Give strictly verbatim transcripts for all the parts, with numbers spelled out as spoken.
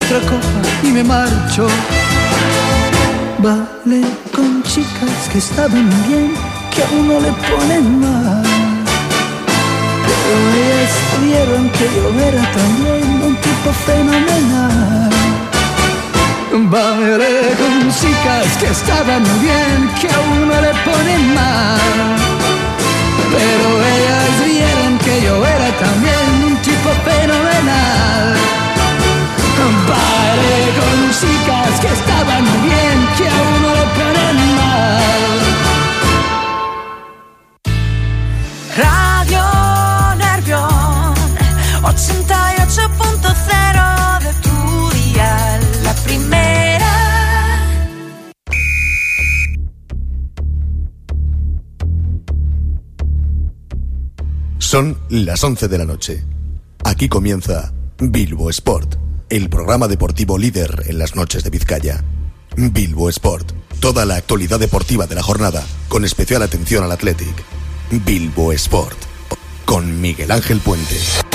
otra copa y me marcho. Vale con chicas que estaban bien, que a uno le ponen mal, pero ellas vieron que yo era también un tipo fenomenal. Bailé con chicas que estaban muy bien, que a uno le ponen mal, pero ellas vieron que yo era también un tipo fenomenal. Bailé con chicas que estaban muy bien, que a uno le ponen mal. Radio Nervión ochenta y ocho punto cero de tu dial, la primera. Son las once de la noche. Aquí comienza Bilbo Sport, el programa deportivo líder en las noches de Vizcaya. Bilbo Sport, toda la actualidad deportiva de la jornada, con especial atención al Athletic. Bilbo Sport, con Miguel Ángel Puente.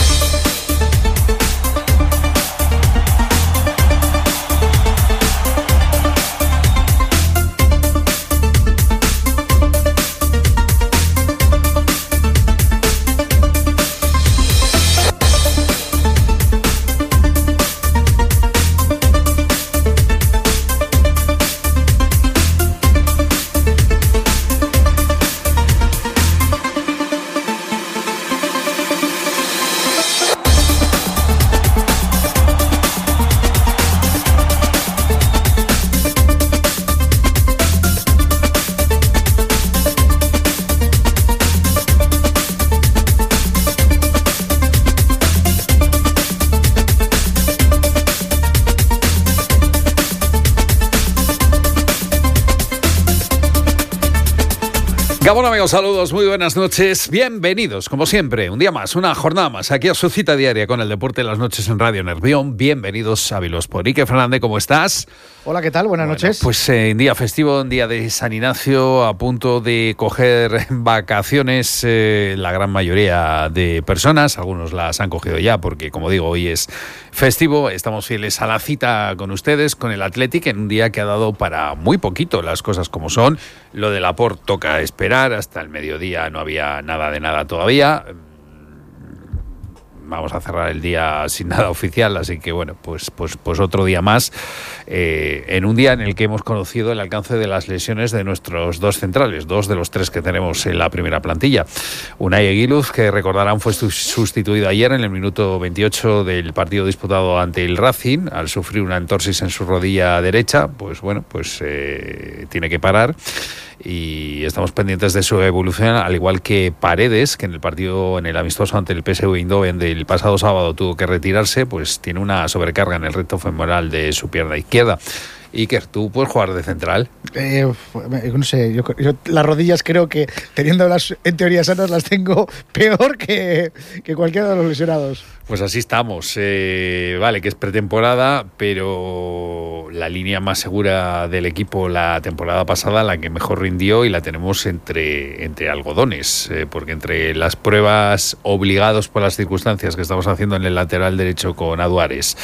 Gabón, amigos, saludos, muy buenas noches, bienvenidos, como siempre, un día más, una jornada más, aquí a su cita diaria con el deporte de las noches en Radio Nervión. Bienvenidos a Bilbo Sport. Ike Fernández, ¿cómo estás? Hola, ¿qué tal? Buenas bueno, noches. Pues en eh, día festivo, en día de San Ignacio, a punto de coger vacaciones, eh, la gran mayoría de personas, algunos las han cogido ya porque, como digo, hoy es festivo, estamos fieles a la cita con ustedes, con el Athletic, en un día que ha dado para muy poquito, las cosas como son. Lo de Laporte toca esperar, hasta el mediodía no había nada de nada todavía. Vamos a cerrar el día sin nada oficial, así que bueno, pues, pues, pues otro día más, eh, en un día en el que hemos conocido el alcance de las lesiones de nuestros dos centrales, dos de los tres que tenemos en la primera plantilla. Unai Eguiluz, que recordarán fue sustituido ayer en el minuto veintiocho del partido disputado ante el Racing, al sufrir una entorsis en su rodilla derecha, pues bueno, pues eh, tiene que parar. Y estamos pendientes de su evolución, al igual que Paredes, que en el partido, en el amistoso ante el P S V Eindhoven del pasado sábado tuvo que retirarse, pues tiene una sobrecarga en el recto femoral de su pierna izquierda. Iker, ¿tú puedes jugar de central? Eh, no sé, yo, yo las rodillas creo que, teniéndolas en teoría sanas, las tengo peor que, que cualquiera de los lesionados. Pues así estamos. Eh, vale, que es pretemporada, pero la línea más segura del equipo la temporada pasada, la que mejor rindió, y la tenemos entre, entre algodones, eh, porque entre las pruebas obligados por las circunstancias que estamos haciendo en el lateral derecho con Aduares,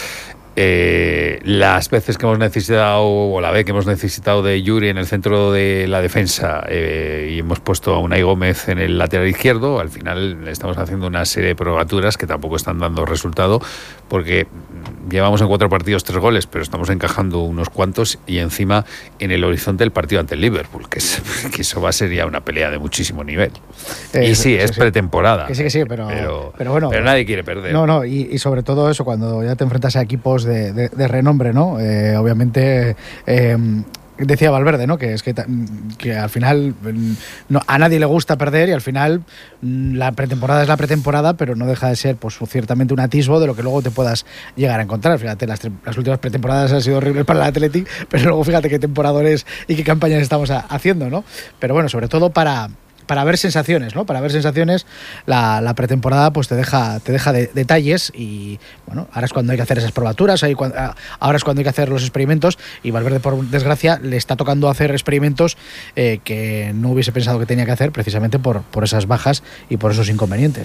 Eh, las veces que hemos necesitado, o la vez que hemos necesitado de Yuri en el centro de la defensa, eh, y hemos puesto a Unai Gómez en el lateral izquierdo, al final estamos haciendo una serie de probaturas que tampoco están dando resultado, porque llevamos en cuatro partidos tres goles, pero estamos encajando unos cuantos, y encima en el horizonte el partido ante el Liverpool, que, es, que eso va a ser ya una pelea de muchísimo nivel. Eh, y sí, es sí, pretemporada. Que sí, que sí, pero, pero, pero bueno. Pero nadie quiere perder. No, no, y, y sobre todo eso, cuando ya te enfrentas a equipos de, de, de renombre, ¿no? Eh, obviamente, eh, decía Valverde, ¿no? Que es que, que al final no, a nadie le gusta perder, y al final la pretemporada es la pretemporada, pero no deja de ser, pues, ciertamente un atisbo de lo que luego te puedas llegar a encontrar. Fíjate, las, las últimas pretemporadas han sido horribles para el Athletic, pero luego fíjate qué temporadores y qué campañas estamos a, haciendo, ¿no? Pero bueno, sobre todo para para ver sensaciones, ¿no? Para ver sensaciones, la, la pretemporada pues te deja, te deja de, detalles, y bueno, ahora es cuando hay que hacer esas probaturas, ahí, ahora es cuando hay que hacer los experimentos, y Valverde, por desgracia, le está tocando hacer experimentos eh, que no hubiese pensado que tenía que hacer, precisamente por, por esas bajas y por esos inconvenientes, ¿no?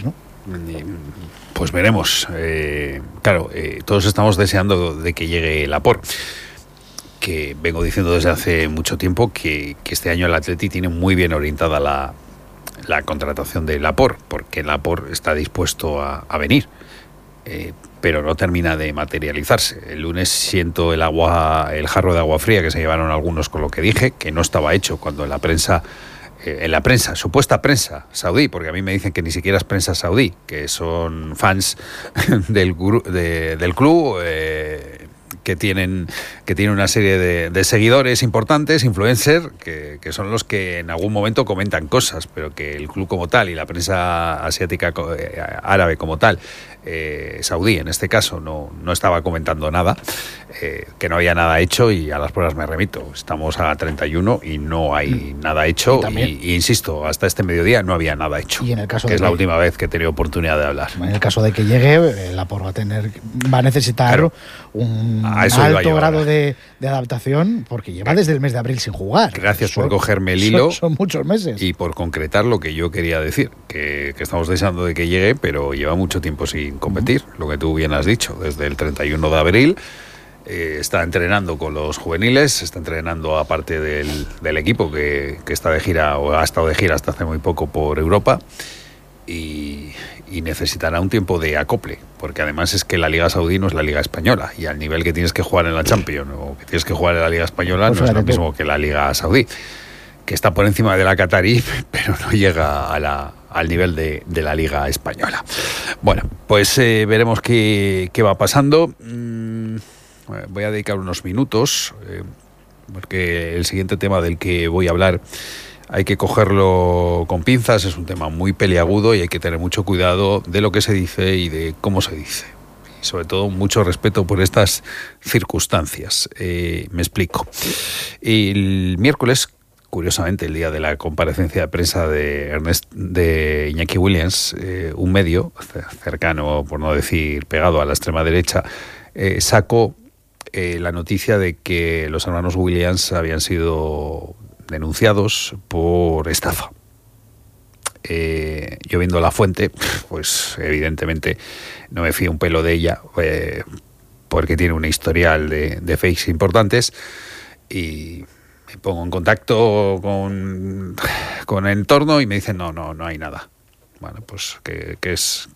pues veremos. Eh, claro, eh, todos estamos deseando de que llegue Laporte, que vengo diciendo desde hace mucho tiempo que, que este año el Atleti tiene muy bien orientada la, la contratación de Laporte, porque Laporte está dispuesto a, a venir, eh, pero no termina de materializarse. El lunes siento el agua, el jarro de agua fría que se llevaron algunos con lo que dije, que no estaba hecho cuando en la prensa, eh, en la prensa, supuesta prensa saudí, porque a mí me dicen que ni siquiera es prensa saudí, que son fans del, de, del club, eh, que tienen que tienen una serie de, de seguidores importantes, influencers, que, que son los que en algún momento comentan cosas, pero que el club como tal y la prensa asiática eh, árabe como tal, eh, saudí en este caso, no, no estaba comentando nada, eh, que no había nada hecho, y a las pruebas me remito. Estamos a treinta y uno y no hay mm. nada hecho, y, y, y insisto, hasta este mediodía no había nada hecho, y en el caso que de es que, la última vez que he tenido oportunidad de hablar. En el caso de que llegue, Laporte va a tener va a necesitar claro. un alto grado de, de adaptación, porque lleva desde el mes de abril sin jugar. Gracias son, por cogerme el hilo. Son, son muchos meses. Y por concretar lo que yo quería decir, que, que estamos deseando de que llegue, pero lleva mucho tiempo sin competir, uh-huh. lo que tú bien has dicho, desde el treinta y uno de abril. Eh, está entrenando con los juveniles, está entrenando aparte del, del equipo que, que está de gira, o ha estado de gira hasta hace muy poco por Europa, y, y necesitará un tiempo de acople, porque además es que la Liga Saudí no es la Liga Española, y al nivel que tienes que jugar en la Champions o que tienes que jugar en la Liga Española pues no es lo mismo que la Liga Saudí, que está por encima de la Qatarí, pero no llega a la, al nivel de, de la Liga Española. Bueno, pues eh, veremos qué, qué va pasando. Mm, voy a dedicar unos minutos, eh, porque el siguiente tema del que voy a hablar hay que cogerlo con pinzas, es un tema muy peliagudo y hay que tener mucho cuidado de lo que se dice y de cómo se dice. Y sobre todo mucho respeto por estas circunstancias. Eh, me explico. El miércoles, curiosamente, el día de la comparecencia de prensa de, Ernest, de Iñaki Williams, eh, un medio cercano, por no decir pegado a la extrema derecha, eh, sacó eh, la noticia de que los hermanos Williams habían sido denunciados por estafa. Eh, yo viendo la fuente, pues evidentemente no me fío un pelo de ella, eh, porque tiene un historial de, de fakes importantes, y me pongo en contacto con, con el entorno y me dicen no, no, no hay nada. Bueno, pues que, que es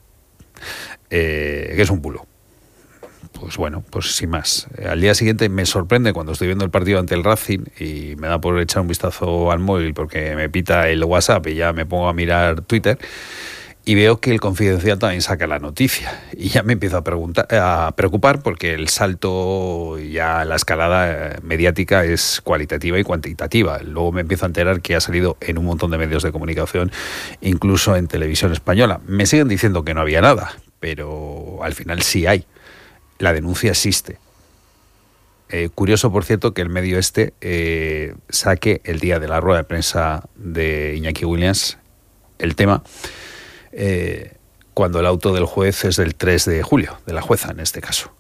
eh, que es un bulo. Pues bueno, pues sin más. Al día siguiente me sorprende cuando estoy viendo el partido ante el Racing y me da por echar un vistazo al móvil porque me pita el WhatsApp y ya me pongo a mirar Twitter y veo que el Confidencial también saca la noticia y ya me empiezo a, preguntar, a preocupar porque el salto, ya la escalada mediática es cualitativa y cuantitativa. Luego me empiezo a enterar que ha salido en un montón de medios de comunicación, incluso en televisión española. Me siguen diciendo que no había nada, pero al final sí hay. La denuncia existe. Eh, curioso, por cierto, que el medio este eh, saque el día de la rueda de prensa de Iñaki Williams el tema, eh, cuando el auto del juez es del tres de julio, de la jueza en este caso.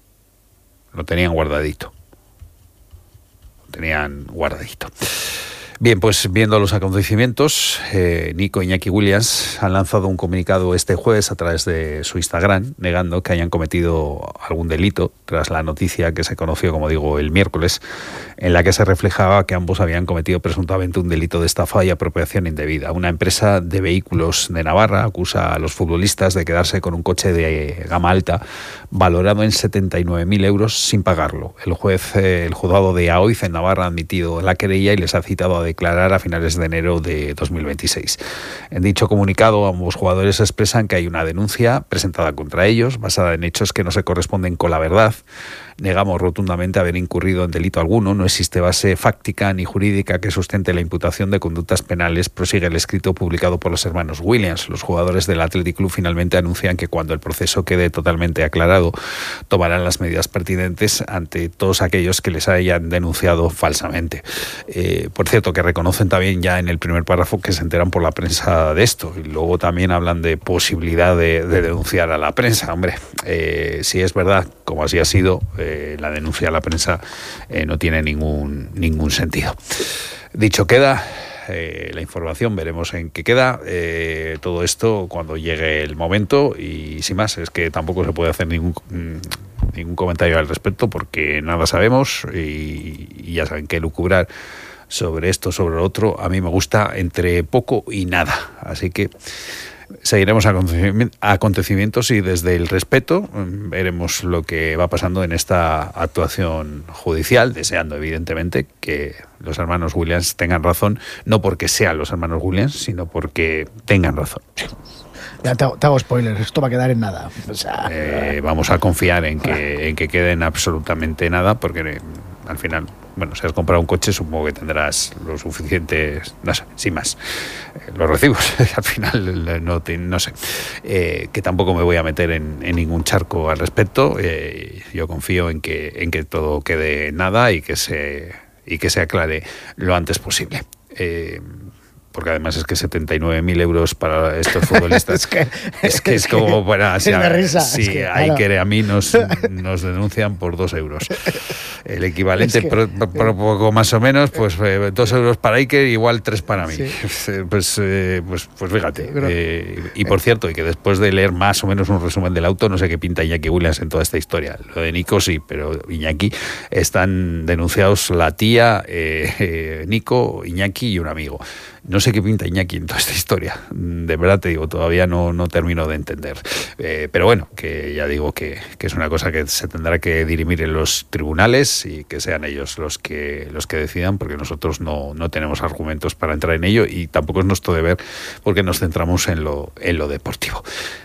Lo tenían guardadito. Lo tenían guardadito. Bien, pues viendo los acontecimientos, eh, Nico e Iñaki Williams han lanzado un comunicado este jueves a través de su Instagram, negando que hayan cometido algún delito, tras la noticia que se conoció, como digo, el miércoles, en la que se reflejaba que ambos habían cometido presuntamente un delito de estafa y apropiación indebida. Una empresa de vehículos de Navarra acusa a los futbolistas de quedarse con un coche de gama alta valorado en setenta y nueve mil euros sin pagarlo. El juez, eh, el juzgado de Aoiz en Navarra ha admitido la querella y les ha citado a declarar a finales de enero de dos mil veintiséis. En dicho comunicado, ambos jugadores expresan que hay una denuncia presentada contra ellos, basada en hechos que no se corresponden con la verdad. Negamos rotundamente haber incurrido en delito alguno, no existe base fáctica ni jurídica que sustente la imputación de conductas penales, prosigue el escrito publicado por los hermanos Williams. Los jugadores del Athletic Club finalmente anuncian que cuando el proceso quede totalmente aclarado, tomarán las medidas pertinentes ante todos aquellos que les hayan denunciado falsamente. Eh, por cierto, que reconocen también ya en el primer párrafo que se enteran por la prensa de esto, y luego también hablan de posibilidad de, de denunciar a la prensa. Hombre, eh, si es verdad, como así ha sido, eh, la denuncia a la prensa eh, no tiene ningún, ningún sentido. Dicho queda, eh, la información, veremos en qué queda eh, todo esto cuando llegue el momento, y sin más, es que tampoco se puede hacer ningún ningún comentario al respecto porque nada sabemos, y, y ya saben que lucubrar sobre esto, sobre lo otro, a mí me gusta entre poco y nada, así que seguiremos acontecimientos y desde el respeto veremos lo que va pasando en esta actuación judicial, deseando evidentemente que los hermanos Williams tengan razón, no porque sean los hermanos Williams, sino porque tengan razón. Ya te hago, te hago spoilers, esto va a quedar en nada. O sea, eh, vamos a confiar en que, en que quede en absolutamente nada, porque eh, al final, bueno, si has comprado un coche, supongo que tendrás lo suficiente, no sé, sin más, eh, los recibos, al final, no, te, no sé, eh, que tampoco me voy a meter en, en ningún charco al respecto. Eh, yo confío en que, en que todo quede en nada y que se, y que se aclare lo antes posible. Eh, porque además es que setenta y nueve mil euros para estos futbolistas es, que, es que es, es como para o sea, risa, sí, es que, hay claro. que a mí nos, nos denuncian por dos euros el equivalente, es que, por, por poco más o menos, pues eh, dos euros para Iker, igual tres para mí, sí. pues, eh, pues pues fíjate, eh, y por cierto, y que después de leer más o menos un resumen del auto, no sé qué pinta Iñaki Williams en toda esta historia. Lo de Nico sí, pero Iñaki, están denunciados la tía, eh, eh, Nico, Iñaki y un amigo. No sé qué pinta Iñaki en toda esta historia. De verdad te digo, todavía no, no termino de entender. Eh, pero bueno, que ya digo que, que es una cosa que se tendrá que dirimir en los tribunales y que sean ellos los que los que decidan, porque nosotros no, no tenemos argumentos para entrar en ello y tampoco es nuestro deber porque nos centramos en lo, en lo deportivo.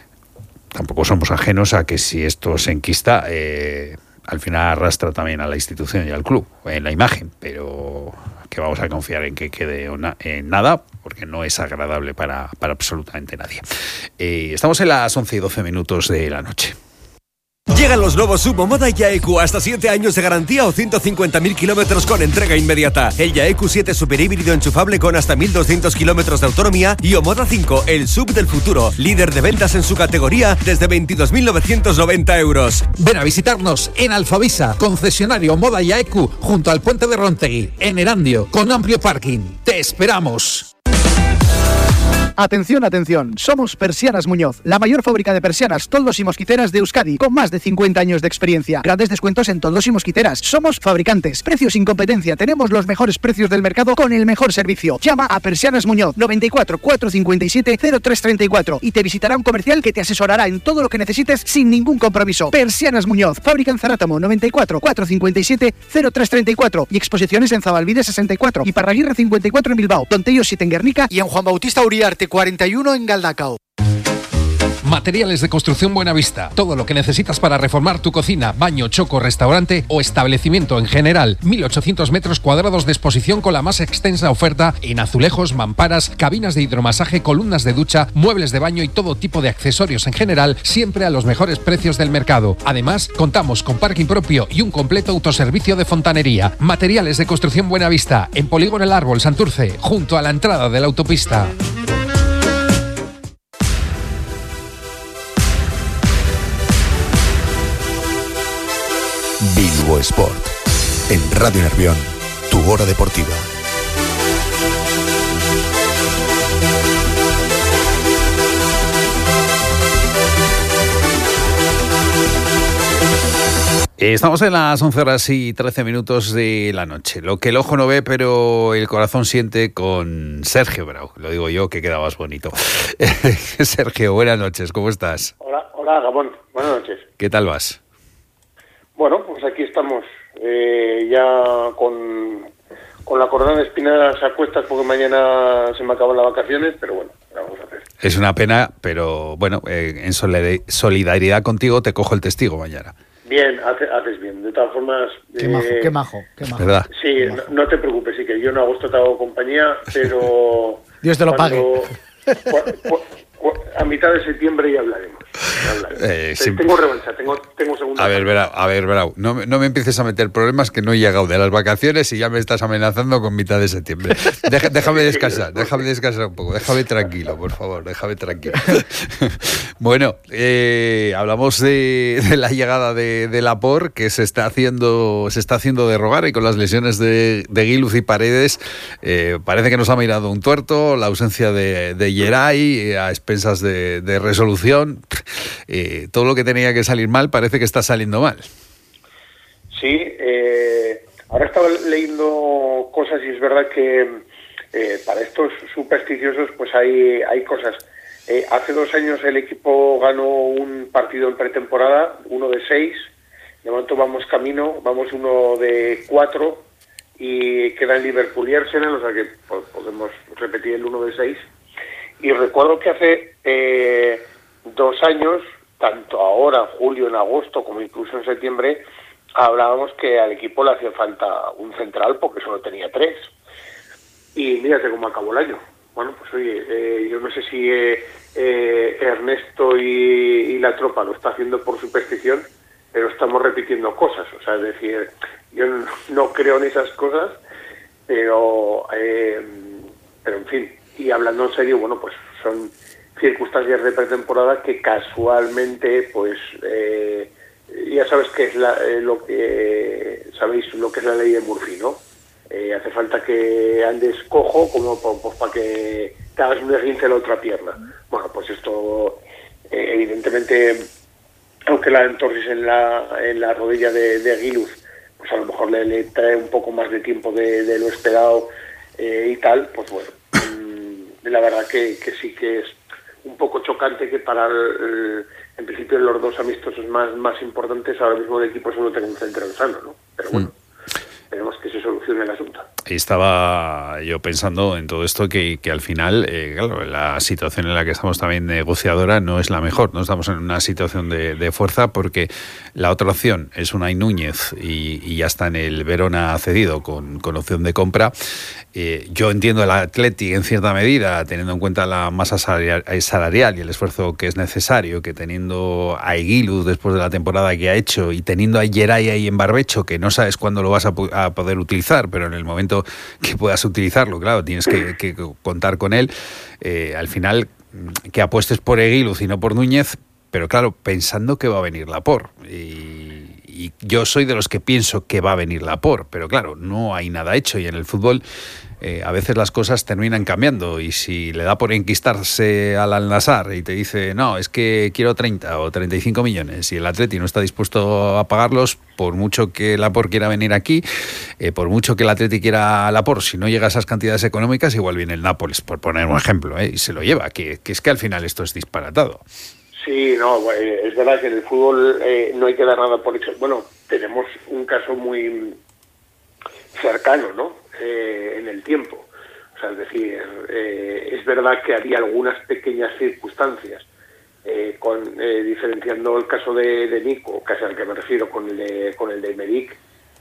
Tampoco somos ajenos a que si esto se enquista, eh, al final arrastra también a la institución y al club, en la imagen, pero que vamos a confiar en que quede en nada, porque no es agradable para, para absolutamente nadie. Eh, estamos en las once y doce minutos de la noche. Llegan los nuevos Sub o Moda Y A E Q, hasta siete años de garantía o ciento cincuenta mil kilómetros con entrega inmediata. El Y A E Q siete super híbrido enchufable con hasta mil doscientos kilómetros de autonomía y Omoda cinco, el sub del futuro, líder de ventas en su categoría desde veintidós mil novecientos noventa euros. Ven a visitarnos en Alfavisa, concesionario Moda Y A E Q, junto al puente de Rontegui, en Erandio, con amplio parking. ¡Te esperamos! Atención, atención, somos Persianas Muñoz, la mayor fábrica de persianas, toldos y mosquiteras de Euskadi, con más de cincuenta años de experiencia. Grandes descuentos en toldos y mosquiteras. Somos fabricantes, precios sin competencia, tenemos los mejores precios del mercado con el mejor servicio. Llama a Persianas Muñoz, noventa y cuatro, cuatrocientos cincuenta y siete, cero tres treinta y cuatro, y te visitará un comercial que te asesorará en todo lo que necesites sin ningún compromiso. Persianas Muñoz, fábrica en Zarátamo, noventa y cuatro, cuatrocientos cincuenta y siete, cero tres treinta y cuatro, y exposiciones en Zabalbide sesenta y cuatro y Parraguirre cincuenta y cuatro en Bilbao, Tontello siete en Guernica y en Juan Bautista Uriarte cuarenta y uno en Galdacao. Materiales de Construcción Buenavista. Todo lo que necesitas para reformar tu cocina, baño, choco, restaurante o establecimiento en general. mil ochocientos metros cuadrados de exposición con la más extensa oferta en azulejos, mamparas, cabinas de hidromasaje, columnas de ducha, muebles de baño y todo tipo de accesorios en general, siempre a los mejores precios del mercado. Además, contamos con parking propio y un completo autoservicio de fontanería. Materiales de Construcción Buenavista, en Polígono El Árbol, Santurce, junto a la entrada de la autopista. Bilbo Sport, en Radio Nervión, tu hora deportiva. Estamos en las once horas y trece minutos de la noche. Lo que el ojo no ve, pero el corazón siente, con Sergio Brau. Lo digo yo, que queda más bonito. Sergio, buenas noches, ¿cómo estás? Hola, hola Gabón, buenas noches. ¿Qué tal vas? Bueno, pues aquí estamos, eh, ya con, con la corona de espinas a cuestas porque mañana se me acaban las vacaciones, pero bueno, ¿qué vamos a hacer? Es una pena, pero bueno, eh, en solidaridad contigo te cojo el testigo mañana. Bien, hace, haces bien. De todas formas... Qué eh, majo, qué majo, qué majo. ¿Verdad? Sí, qué majo. No, no te preocupes, sí, que yo en agosto te hago compañía, pero... Dios te lo cuando, pague. cu, cu, cu, a mitad de septiembre ya hablaremos. Eh, sí. Tengo revancha, tengo, tengo segunda. A ver, Brau, a ver, Brau, no, no me empieces a meter problemas que no he llegado de las vacaciones y ya me estás amenazando con mitad de septiembre. Deja, déjame descansar, déjame descansar un poco, déjame tranquilo, por favor, déjame tranquilo. Bueno, eh, hablamos de, de la llegada de, de Laporte, que se está haciendo, se está haciendo de rogar, y con las lesiones de, de Guiluz y Paredes, eh, parece que nos ha mirado un tuerto, la ausencia de, de Geray, eh, a expensas de, de resolución. Eh, todo lo que tenía que salir mal parece que está saliendo mal. Sí, eh, ahora estaba leyendo cosas y es verdad que eh, para estos supersticiosos pues hay, hay cosas. Eh, hace dos años el equipo ganó un partido en pretemporada, uno de seis, de momento vamos camino, vamos uno de cuatro y quedan Liverpool y Arsenal, o sea que pues, podemos repetir el uno de seis. Y recuerdo que hace eh, dos años, tanto ahora, en julio, en agosto, como incluso en septiembre, hablábamos que al equipo le hacía falta un central porque solo tenía tres. Y mírate cómo acabó el año. Bueno, pues oye, eh, yo no sé si eh, eh, Ernesto y, y la tropa lo está haciendo por superstición, pero estamos repitiendo cosas. O sea, es decir, yo no, no creo en esas cosas, pero, eh, pero en fin. Y hablando en serio, bueno, pues son circunstancias de pretemporada que casualmente, pues, eh, ya sabes que es la, eh, lo que sabéis lo que es la ley de Murphy, ¿no? Eh, hace falta que andes cojo como pues, para que te hagas un esguince en la otra pierna. Bueno, pues esto, eh, evidentemente, aunque la entorsis en la en la rodilla de, de Guiluz, pues a lo mejor le, le trae un poco más de tiempo de, de lo esperado eh, y tal, pues bueno. La verdad que, que sí que es un poco chocante que para el, en principio los dos amistosos más, más importantes ahora mismo el equipo solo tenga un central sano, ¿no? Pero bueno, mm. esperemos que se solucione el asunto. Y estaba yo pensando en todo esto que, que al final, eh, claro, la situación en la que estamos también negociadora no es la mejor, no estamos en una situación de, de fuerza porque la otra opción es Unai Núñez y, y ya está en el Verona cedido con, con opción de compra. Eh, yo entiendo el Athletic en cierta medida, teniendo en cuenta la masa salarial, salarial y el esfuerzo que es necesario, que teniendo a Guiluz después de la temporada que ha hecho y teniendo a Geray ahí en barbecho, que no sabes cuándo lo vas a, a poder utilizar, pero en el momento que puedas utilizarlo, claro, tienes que, que contar con él. Eh, al final, que apuestes por Guiluz y no por Núñez, pero claro, pensando que va a venir Laporte. Y, y yo soy de los que pienso que va a venir Laporte, pero claro, no hay nada hecho y en el fútbol eh, a veces las cosas terminan cambiando y si le da por enquistarse al Al-Nassr y te dice, no, es que quiero treinta o treinta y cinco millones y el Atleti no está dispuesto a pagarlos, por mucho que Laporte quiera venir aquí, eh, por mucho que el Atleti quiera Laporte, si no llega a esas cantidades económicas, igual viene el Nápoles, por poner un ejemplo, eh, y se lo lleva, que, que es que al final esto es disparatado. Sí, no, es verdad que en el fútbol eh, no hay que dar nada por hecho. Bueno, tenemos un caso muy cercano, ¿no? Eh, en el tiempo. O sea, es decir, eh, es verdad que había algunas pequeñas circunstancias, eh, con eh, diferenciando el caso de, de Nico, casi al que me refiero con el de, con el de Medic,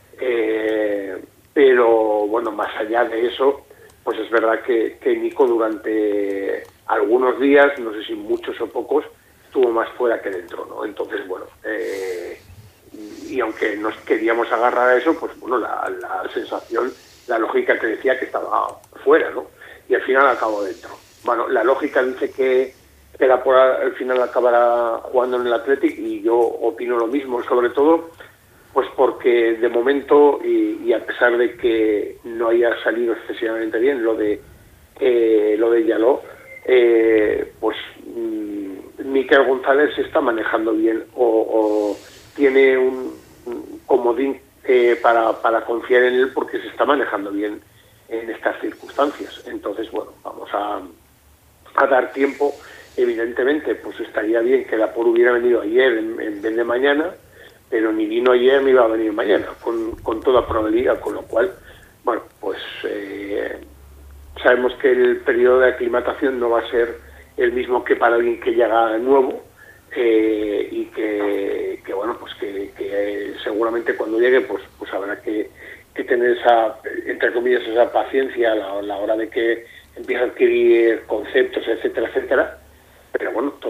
eh, pero bueno, más allá de eso, pues es verdad que, que Nico durante algunos días, no sé si muchos o pocos, estuvo más fuera que dentro, ¿no? Entonces, bueno, eh, y aunque nos queríamos agarrar a eso, pues bueno, la, la sensación, la lógica te decía que estaba fuera, ¿no? Y al final acabó dentro. Bueno, la lógica dice que, que la por al final acabará jugando en el Athletic y yo opino lo mismo, sobre todo pues porque de momento, y, y a pesar de que no haya salido excesivamente bien lo de eh, lo de Yaló, eh, pues mmm, Mikel González se está manejando bien o, o tiene un, un comodín eh, para, para confiar en él porque se está manejando bien en estas circunstancias. Entonces, bueno, vamos a, a dar tiempo. Evidentemente, pues estaría bien que Laporte hubiera venido ayer en, en vez de mañana, pero ni vino ayer ni va a venir mañana, con, con toda probabilidad, con lo cual, bueno, pues eh, sabemos que el periodo de aclimatación no va a ser el mismo que para alguien que llega nuevo, eh, y que, que, bueno, pues que, que eh, seguramente cuando llegue, pues, pues habrá que, que tener esa, entre comillas, esa paciencia a la, a la hora de que empiece a adquirir conceptos, etcétera, etcétera. Pero bueno, todos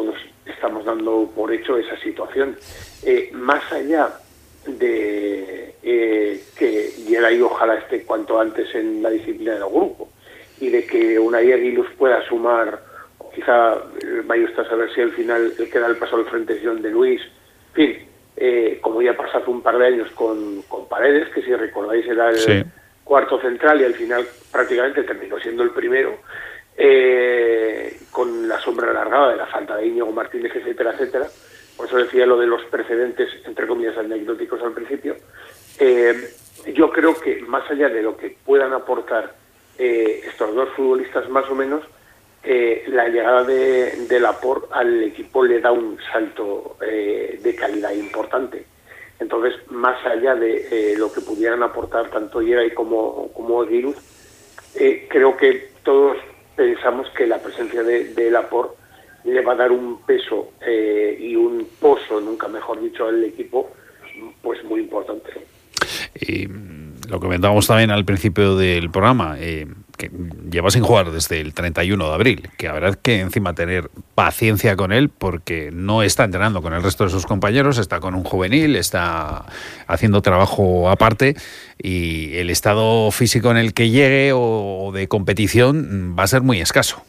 estamos dando por hecho esa situación. Eh, más allá de eh, que Geray ojalá esté cuanto antes en la disciplina del grupo y de que Unai Aguiluz pueda sumar, o quizá eh, vaya usted a saber si al final el que da el paso al frente es John de Luis, en fin, eh, como ya pasó hace un par de años con, con Paredes, que si recordáis era el sí. cuarto central y al final prácticamente terminó siendo el primero, eh, con la sombra alargada de la falta de Íñigo Martínez, etcétera, etcétera. Por eso decía lo de los precedentes, entre comillas, anecdóticos al principio. Eh, yo creo que más allá de lo que puedan aportar eh, estos dos futbolistas más o menos, eh, la llegada de, de Laporte al equipo le da un salto eh, de calidad importante. Entonces, más allá de eh, lo que pudieran aportar tanto Geray como, como Aguiluz, eh, creo que todos pensamos que la presencia de, de Laporte le va a dar un peso eh, y un pozo, nunca mejor dicho, al equipo, pues muy importante. Y lo comentábamos también al principio del programa, eh, que lleva sin jugar desde el treinta y uno de abril, que habrá que encima tener paciencia con él porque no está entrenando con el resto de sus compañeros, está con un juvenil, está haciendo trabajo aparte y el estado físico en el que llegue o de competición va a ser muy escaso.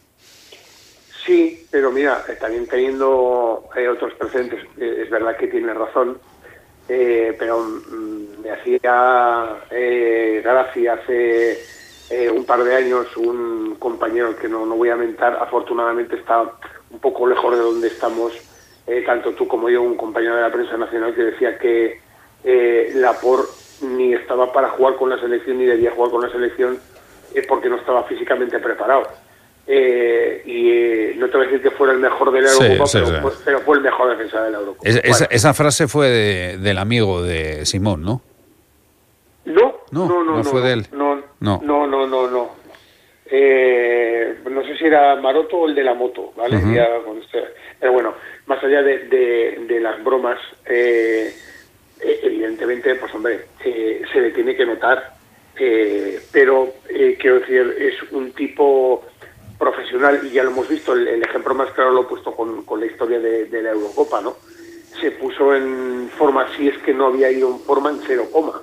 Sí, pero mira, también teniendo eh, otros precedentes, eh, es verdad que tiene razón, eh, pero mm, me hacía eh, gracia hace eh, un par de años un compañero que no, no voy a mentar, afortunadamente está un poco lejos de donde estamos, eh, tanto tú como yo, un compañero de la prensa nacional que decía que eh, Laporte ni estaba para jugar con la selección ni debía jugar con la selección eh, porque no estaba físicamente preparado. Eh, y eh, no te voy a decir que fuera el mejor de la Eurocopa, sí, sí, pero, sí. Fue, pero fue el mejor defensa de la Eurocopa. Es, esa, esa frase fue de, del amigo de Simón, ¿no? No, no, no, no, no fue no, de él. No, no, no, no, no. no. Eh, no sé si era Maroto o el de la moto, ¿vale? Uh-huh. Ya, pero bueno, más allá de, de, de las bromas, eh, evidentemente, pues hombre, eh, se le tiene que notar, eh, pero eh, quiero decir, es un tipo profesional, y ya lo hemos visto, el, el ejemplo más claro lo he puesto con, con la historia de, de la Eurocopa, ¿no? Se puso en forma, si es que no había ido en forma, en cero coma.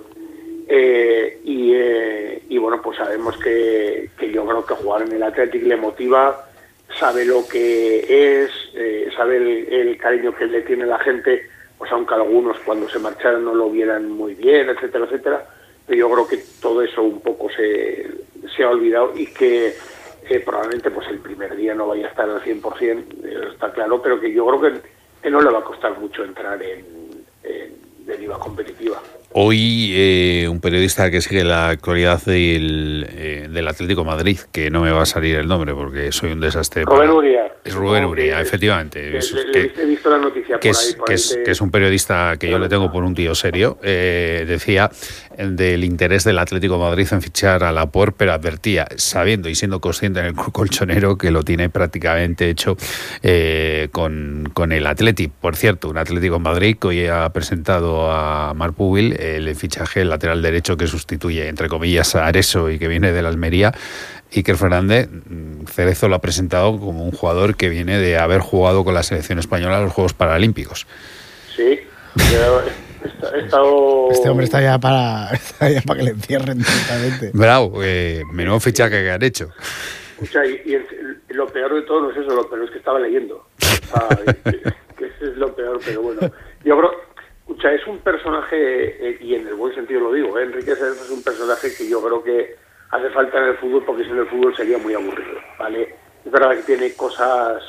Eh, y, eh, y bueno, pues sabemos que, que yo creo que jugar en el Athletic le motiva, sabe lo que es, eh, sabe el, el cariño que le tiene la gente, pues aunque algunos cuando se marcharon no lo vieran muy bien, etcétera, etcétera, pero yo creo que todo eso un poco se, se ha olvidado y que Eh, probablemente pues el primer día no vaya a estar al cien por ciento, eh, está claro, pero que yo creo que, que no le va a costar mucho entrar en, en deriva competitiva. Hoy eh, un periodista que sigue la actualidad del, eh, del Atlético de Madrid, que no me va a salir el nombre porque soy un desastre. Rubén para... Uría. Es Rubén Uría, no, efectivamente. Es, es, que, he visto la noticia que por es, ahí. Por que, ahí es, te... que es un periodista que yo le tengo por un tío serio. Eh, decía del interés del Atlético de Madrid en fichar a Laporte, pero advertía, sabiendo y siendo consciente en el club colchonero, que lo tiene prácticamente hecho eh, con, con el Atlético. Por cierto, un Atlético de Madrid que hoy ha presentado a Marc Pubil el fichaje del lateral derecho que sustituye, entre comillas, a Areso y que viene de la Almería. Iker Fernández, Cerezo lo ha presentado como un jugador que viene de haber jugado con la selección española a los Juegos Paralímpicos. Sí, pero he estado... Este hombre está ya para, está ya para que le encierren directamente. Bravo, eh, menudo fichaje que han hecho. Escucha, y, y el, lo peor de todo no es eso, lo peor es que estaba leyendo. Ah, que, que eso es lo peor, pero bueno. Yo creo, escucha, es un personaje, eh, y en el buen sentido lo digo, eh, Enrique Cerezo es un personaje que yo creo que hace falta en el fútbol, porque sin el fútbol sería muy aburrido, ¿vale? Es verdad que tiene cosas,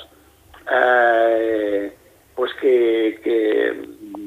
eh, pues que, que...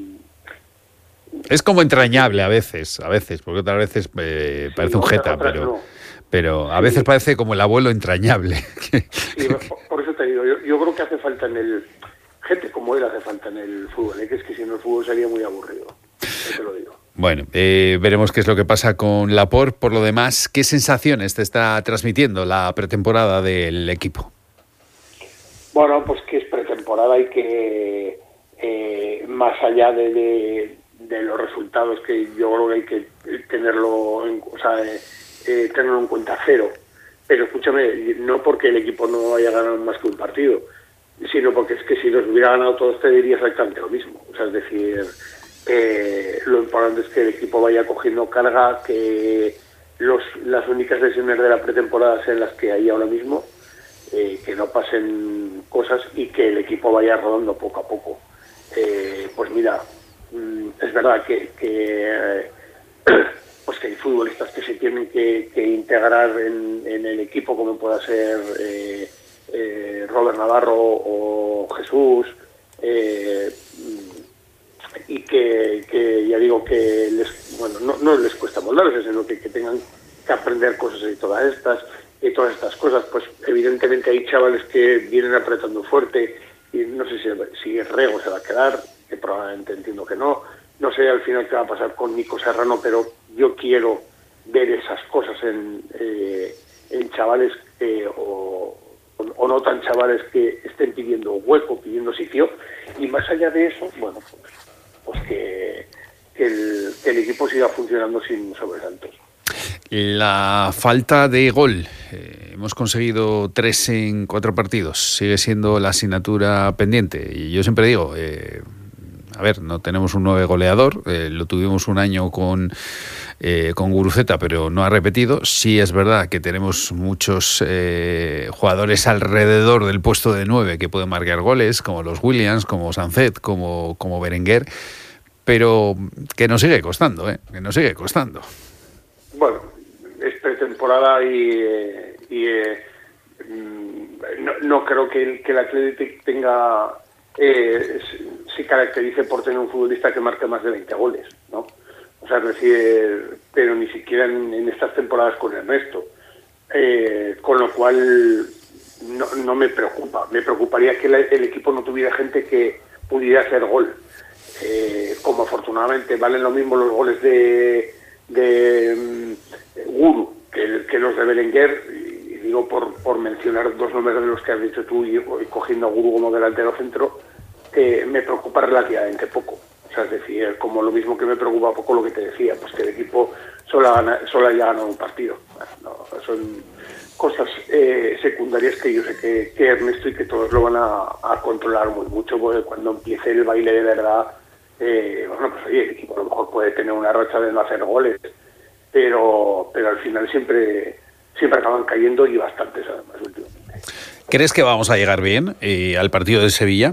Es como entrañable a veces, a veces, porque otras veces eh, parece sí, un jeta, otras, pero, no. pero a veces sí. Parece como el abuelo entrañable. Sí, por, por eso te digo, yo, yo creo que hace falta en el... Gente como él hace falta en el fútbol, ¿eh? Que es que sin el fútbol sería muy aburrido, yo te lo digo. Bueno, eh, veremos qué es lo que pasa con Laporte. Por lo demás, ¿qué sensaciones te está transmitiendo la pretemporada del equipo? Bueno, pues que es pretemporada y que eh, más allá de, de, de los resultados, que yo creo que hay que tenerlo en, o sea, eh, eh, tenerlo en cuenta cero. Pero escúchame, no porque el equipo no haya ganado más que un partido, sino porque es que si los hubiera ganado todos te diría exactamente lo mismo. O sea, es decir, eh, lo importante es que el equipo vaya cogiendo carga, que los, las únicas lesiones de la pretemporada sean las que hay ahora mismo, eh, que no pasen cosas y que el equipo vaya rodando poco a poco. Eh, pues mira, es verdad que, que eh, pues que hay futbolistas que se tienen que, que integrar en, en el equipo, como pueda ser eh, eh, Robert Navarro o Jesús, eh, y que, que ya digo que les, bueno, no, no les cuesta moldarse, sino que, que tengan que aprender cosas y todas estas y todas estas cosas. Pues evidentemente hay chavales que vienen apretando fuerte y no sé si, si Rego se va a quedar, que probablemente entiendo que no. No sé al final qué va a pasar con Nico Serrano, pero yo quiero ver esas cosas en, eh, en chavales eh, o, o no tan chavales que estén pidiendo hueco, pidiendo sitio. Y más allá de eso, bueno, pues, pues que, que, el, que el equipo siga funcionando sin sobresaltos. La falta de gol. Eh, hemos conseguido tres en cuatro partidos. Sigue siendo la asignatura pendiente. Y yo siempre digo, eh, a ver, no tenemos un nueve goleador. Eh, lo tuvimos un año con, eh, con Guruceta, pero no ha repetido. Sí es verdad que tenemos muchos eh, jugadores alrededor del puesto de nueve que pueden marcar goles, como los Williams, como Sancet, como, como Berenguer. Pero que nos sigue costando, ¿eh? Que nos sigue costando. Bueno, es pretemporada y, eh, y eh, no, no creo que el, que el Athletic tenga eh, se caracterice por tener un futbolista que marque más de veinte goles, ¿no? O sea, es decir, pero ni siquiera en, en estas temporadas con Ernesto. Eh, con lo cual no, no me preocupa. Me preocuparía que la, el equipo no tuviera gente que pudiera hacer gol. Eh, como afortunadamente valen lo mismo los goles de de um, Guru que, que los de Berenguer, y digo por, por mencionar dos nombres de los que has dicho tú y, y cogiendo a Guru como delantero centro, eh, me preocupa relativamente poco. O sea, es decir, como lo mismo que me preocupa poco lo que te decía, pues que el equipo solo, gana, solo haya ganado un partido. Bueno, no, son cosas eh, secundarias que yo sé que, que Ernesto y que todos lo van a, a controlar muy mucho, porque cuando empiece el baile de verdad, Eh, bueno, pues oye, el equipo a lo mejor puede tener una racha de no hacer goles, pero pero al final siempre siempre acaban cayendo y bastantes además últimamente. ¿Crees que vamos a llegar bien eh, al partido de Sevilla?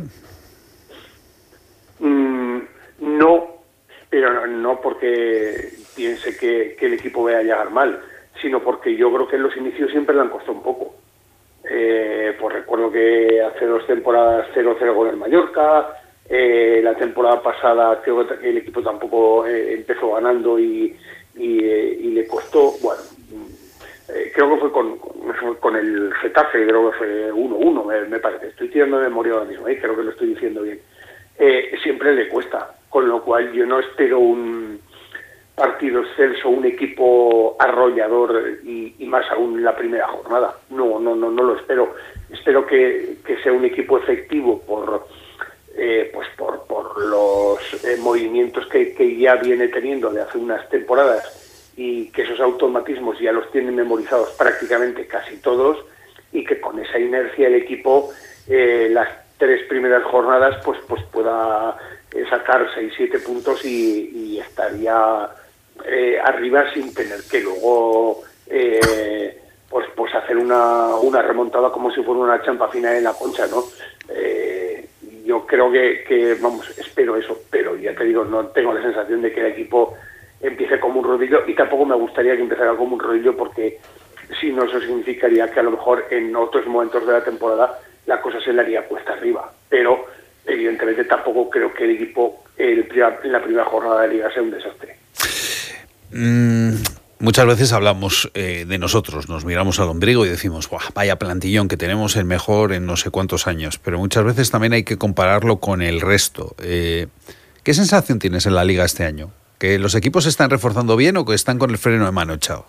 Mm, no, pero no, no porque piense que, que el equipo vaya a llegar mal, sino porque yo creo que en los inicios siempre le han costado un poco. Eh, pues recuerdo que hace dos temporadas cero cero con el Mallorca. Eh, la temporada pasada creo que el equipo tampoco eh, empezó ganando y, y, eh, y le costó. Bueno, eh, creo que fue con, con, con el Getafe, creo que fue uno uno, me, me parece. Estoy tirando de memoria ahora mismo, ¿eh? Creo que lo estoy diciendo bien. Eh, siempre le cuesta, con lo cual yo no espero un partido excelso, un equipo arrollador y, y más aún en la primera jornada. No, no, no, no lo espero. Espero que, que sea un equipo efectivo por Eh, pues por, por los eh, movimientos que, que ya viene teniendo de hace unas temporadas y que esos automatismos ya los tienen memorizados prácticamente casi todos y que con esa inercia el equipo eh, las tres primeras jornadas pues pues pueda eh, sacar seis siete puntos y, y estaría eh, arriba sin tener que luego eh, pues pues hacer una, una remontada como si fuera una champa final en la concha, ¿no? Eh, Yo creo que, que, vamos, espero eso, pero ya te digo, no tengo la sensación de que el equipo empiece como un rodillo y tampoco me gustaría que empezara como un rodillo porque si no, eso significaría que a lo mejor en otros momentos de la temporada la cosa se le haría cuesta arriba, pero evidentemente tampoco creo que el equipo el, en la primera jornada de Liga sea un desastre. Mm. Muchas veces hablamos eh, de nosotros, nos miramos al ombligo y decimos, ¡buah, vaya plantillón que tenemos, el mejor en no sé cuántos años! Pero muchas veces también hay que compararlo con el resto. Eh, ¿Qué sensación tienes en la Liga este año? ¿Que los equipos se están reforzando bien o que están con el freno de mano echado?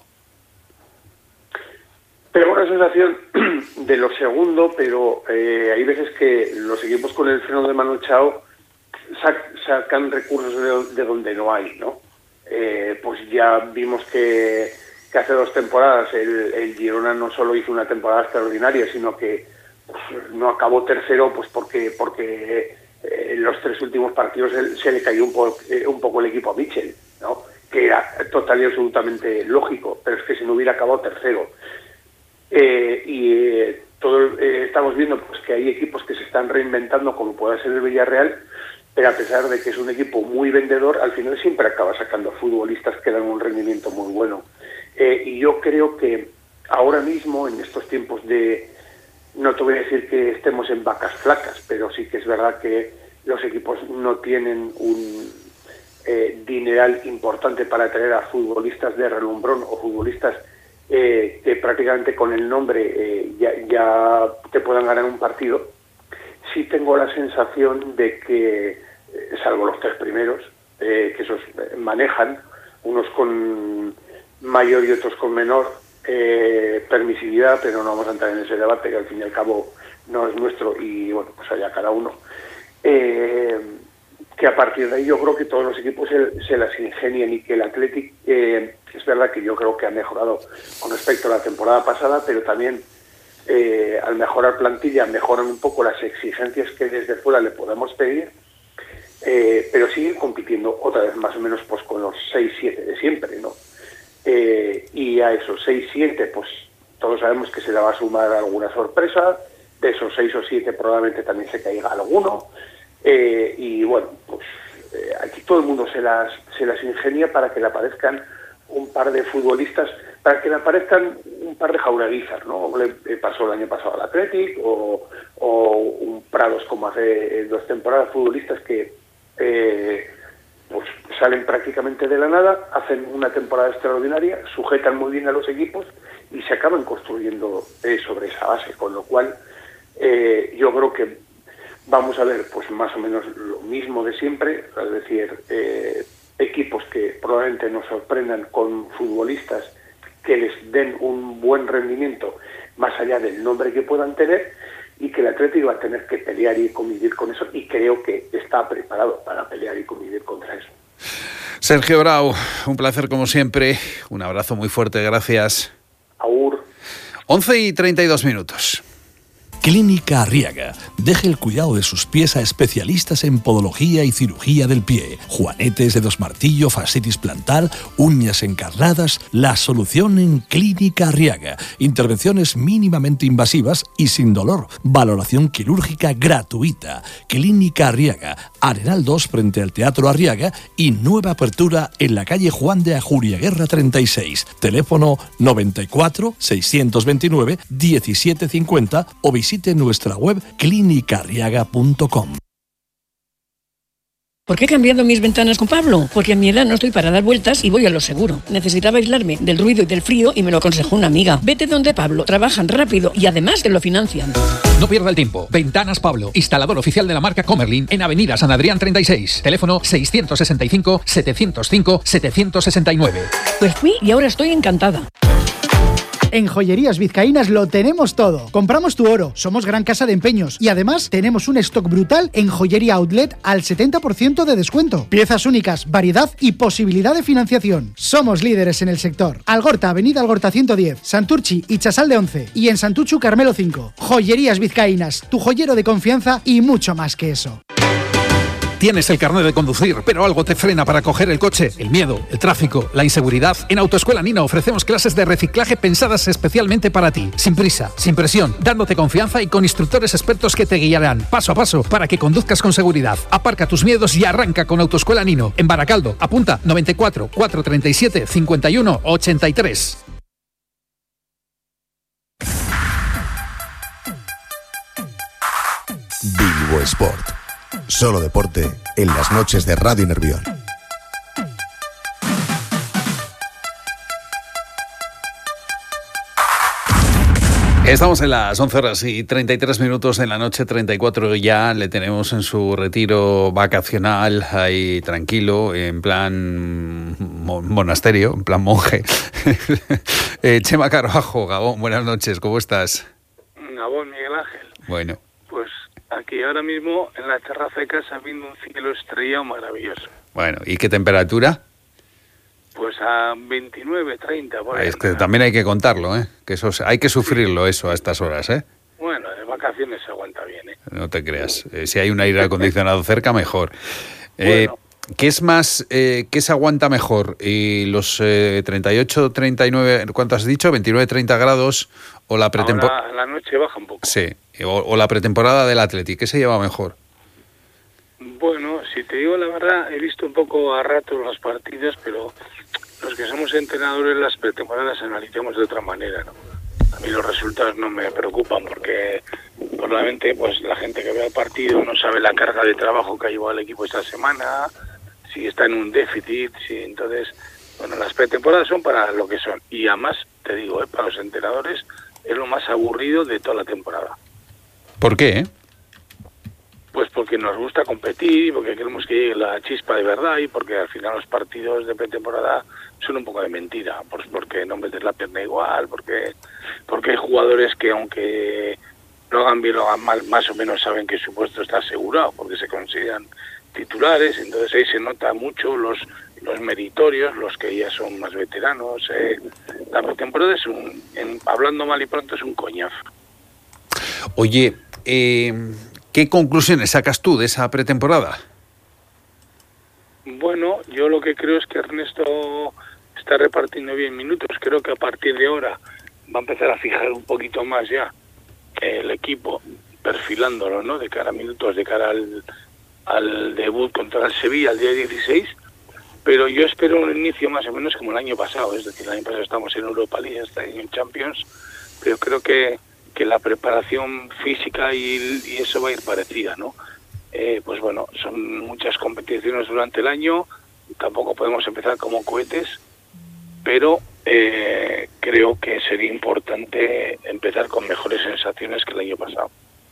Tengo una sensación de lo segundo, pero eh, hay veces que los equipos con el freno de mano echado sac- sacan recursos de, de donde no hay, ¿no? Eh, pues ya vimos que, que hace dos temporadas el, el Girona no solo hizo una temporada extraordinaria, sino que pues, no acabó tercero, pues porque porque eh, en los tres últimos partidos se, se le cayó un poco, eh, un poco el equipo a Mitchell, ¿no? Que era total y absolutamente lógico, pero es que si no hubiera acabado tercero. Eh, y eh, todo eh, estamos viendo pues que hay equipos que se están reinventando, como pueda ser el Villarreal, pero a pesar de que es un equipo muy vendedor, al final siempre acaba sacando futbolistas que dan un rendimiento muy bueno. Eh, y yo creo que ahora mismo, en estos tiempos de, no te voy a decir que estemos en vacas flacas, pero sí que es verdad que los equipos no tienen un eh, dineral importante para traer a futbolistas de relumbrón o futbolistas eh, que prácticamente con el nombre eh, ya, ya te puedan ganar un partido. Sí tengo la sensación de que, eh, salvo los tres primeros, eh, que esos manejan, unos con mayor y otros con menor eh, permisividad, pero no vamos a entrar en ese debate, que al fin y al cabo no es nuestro y bueno, pues allá cada uno. Eh, que a partir de ahí yo creo que todos los equipos se, se las ingenian y que el Athletic, eh, es verdad que yo creo que ha mejorado con respecto a la temporada pasada, pero también Eh, al mejorar plantilla mejoran un poco las exigencias que desde fuera le podemos pedir, eh, pero siguen compitiendo otra vez más o menos pues con los seis siete de siempre, ¿no? Eh, y a esos seis siete pues todos sabemos que se le va a sumar alguna sorpresa, de esos seis o siete probablemente también se caiga alguno, eh, y bueno, pues eh, aquí todo el mundo se las, se las ingenia para que le aparezcan un par de futbolistas, para que le aparezcan un par de jaureguizas, ¿no? Le pasó el año pasado al Athletic, o, o un Prados como hace dos temporadas, futbolistas que eh, pues salen prácticamente de la nada, hacen una temporada extraordinaria, sujetan muy bien a los equipos y se acaban construyendo eh, sobre esa base, con lo cual eh, yo creo que vamos a ver pues más o menos lo mismo de siempre, es decir, eh, equipos que probablemente nos sorprendan con futbolistas que les den un buen rendimiento más allá del nombre que puedan tener, y que el Atlético va a tener que pelear y convivir con eso, y creo que está preparado para pelear y convivir contra eso. Sergio Grau, un placer como siempre, un abrazo muy fuerte, gracias. Agur. once y treinta y dos minutos. Clínica Arriaga. Deje el cuidado de sus pies a especialistas en podología y cirugía del pie. Juanetes, dedos martillo, fascitis plantar, uñas encarnadas. La solución en Clínica Arriaga. Intervenciones mínimamente invasivas y sin dolor. Valoración quirúrgica gratuita. Clínica Arriaga. Arenal dos frente al Teatro Arriaga y nueva apertura en la calle Juan de Ajuriaguerra treinta y seis. Teléfono noventa y cuatro, seiscientos veintinueve, diecisiete cincuenta o visite nuestra web clínica arriaga punto com. ¿Por qué he cambiado mis ventanas con Pablo? Porque a mi edad no estoy para dar vueltas y voy a lo seguro. Necesitaba aislarme del ruido y del frío y me lo aconsejó una amiga. Vete donde Pablo, trabajan rápido y además te lo financian. No pierda el tiempo. Ventanas Pablo, instalador oficial de la marca Comerlin en Avenida San Adrián treinta y seis. Teléfono seiscientos sesenta y cinco, setecientos cinco, setecientos sesenta y nueve. Pues fui y ahora estoy encantada. En Joyerías Vizcaínas lo tenemos todo. Compramos tu oro, somos gran casa de empeños y además tenemos un stock brutal en Joyería Outlet al setenta por ciento de descuento. Piezas únicas, variedad y posibilidad de financiación. Somos líderes en el sector. Algorta, Avenida Algorta ciento diez, Santurchi y Chasal de once y en Santuchu Carmelo cinco. Joyerías Vizcaínas, tu joyero de confianza y mucho más que eso. Tienes el carnet de conducir, pero algo te frena para coger el coche. El miedo, el tráfico, la inseguridad. En Autoescuela Nina ofrecemos clases de reciclaje pensadas especialmente para ti. Sin prisa, sin presión, dándote confianza y con instructores expertos que te guiarán paso a paso para que conduzcas con seguridad. Aparca tus miedos y arranca con Autoescuela Nino. En Baracaldo, apunta noventa y cuatro, cuatrocientos treinta y siete, cincuenta y uno, ochenta y tres. Bilbo Sport. Solo deporte en las noches de Radio Nervión. Estamos en las once horas y treinta y tres minutos en la noche, treinta y cuatro ya. Le tenemos en su retiro vacacional, ahí tranquilo, en plan monasterio, en plan monje. eh, Chema Carvajo, Gabón, buenas noches, ¿cómo estás? Gabón, Miguel Ángel. Bueno. Pues aquí ahora mismo en la terraza de casa viendo un cielo estrellado maravilloso. Bueno, ¿y qué temperatura? Pues a veintinueve, treinta, por ahí. Es que también hay que contarlo, ¿eh? Que eso hay que sufrirlo eso a estas horas, ¿eh? Bueno, vacaciones se aguanta bien, ¿eh? No te creas. Eh, si hay un aire acondicionado cerca, mejor. Eh, bueno. ¿Qué es más, eh, qué se aguanta mejor? ¿Y los eh, treinta y ocho, treinta y nueve, ¿cuánto has dicho? ¿veintinueve, treinta grados o la pretemporada? Ahora la noche baja un poco. Sí, o, o la pretemporada del Atleti, ¿qué se lleva mejor? Bueno, si te digo la verdad, he visto un poco a ratos los partidos, pero los que somos entrenadores las pretemporadas analizamos de otra manera, ¿no? A mí los resultados no me preocupan porque probablemente pues la gente que ve el partido no sabe la carga de trabajo que ha llevado el equipo esta semana, si está en un déficit, si entonces, bueno, las pretemporadas son para lo que son y además, te digo, ¿eh? Para los entrenadores es lo más aburrido de toda la temporada. ¿Por qué? Eh? Pues porque nos gusta competir, porque queremos que llegue la chispa de verdad y porque al final los partidos de pretemporada son un poco de mentira, pues porque no metes la pierna igual, porque porque hay jugadores que aunque lo hagan bien, lo hagan mal, más o menos saben que su puesto está asegurado, porque se consideran titulares, entonces ahí se nota mucho los los meritorios, los que ya son más veteranos. Eh. La pretemporada es un, en, hablando mal y pronto, es un coñazo. Oye, eh... ¿qué conclusiones sacas tú de esa pretemporada? Bueno, yo lo que creo es que Ernesto está repartiendo bien minutos. Creo que a partir de ahora va a empezar a fijar un poquito más ya el equipo, perfilándolo, ¿no? De cara a minutos, de cara al, al debut contra el Sevilla el día dieciséis. Pero yo espero un inicio más o menos como el año pasado. Es decir, el año pasado estamos en Europa League, este año en Champions. Pero creo que que la preparación física y, y eso va a ir parecida, ¿no? Eh, pues bueno, son muchas competiciones durante el año, tampoco podemos empezar como cohetes, pero eh, creo que sería importante empezar con mejores sensaciones que el año pasado.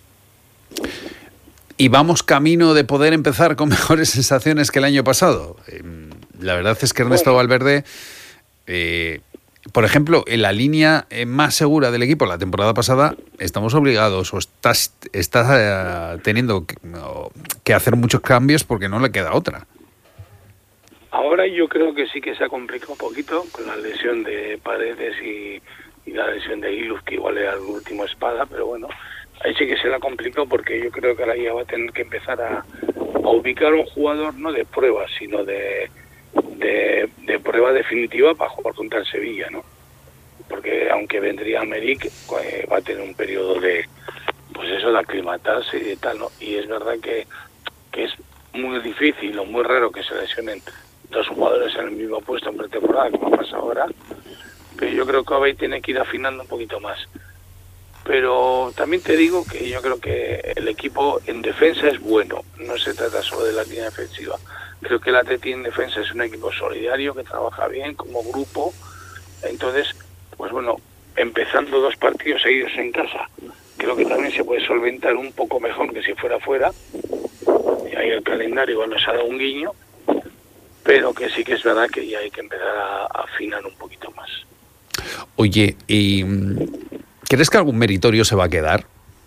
¿Y vamos camino de poder empezar con mejores sensaciones que el año pasado? Eh, la verdad es que Ernesto bueno. Valverde... Eh, Por ejemplo, en la línea más segura del equipo la temporada pasada estamos obligados o estás, estás uh, teniendo que, uh, que hacer muchos cambios porque no le queda otra. Ahora yo creo que sí que se ha complicado un poquito con la lesión de Paredes y, y la lesión de Iluz, que igual era el último espada, pero bueno, ahí sí que se la complicó porque yo creo que ahora ya va a tener que empezar a, a ubicar un jugador no de prueba, sino de... De, de prueba definitiva para jugar contra el Sevilla, ¿no? Porque aunque vendría Meric, eh, va a tener un periodo de, pues eso, de aclimatarse y de tal, ¿no? Y es verdad que, que es muy difícil o muy raro que se lesionen dos jugadores en el mismo puesto en pretemporada, como pasa ahora, pero yo creo que Abey tiene que ir afinando un poquito más. Pero también te digo que yo creo que el equipo en defensa es bueno, no se trata solo de la línea defensiva. Creo que el Atleti en defensa es un equipo solidario que trabaja bien como grupo. Entonces, pues bueno, empezando dos partidos seguidos en casa, creo que también se puede solventar un poco mejor que si fuera fuera. Y ahí el calendario igual nos ha dado un guiño, pero que sí que es verdad que ya hay que empezar a, a afinar un poquito más. Oye, ¿y crees que algún meritorio se va a quedar?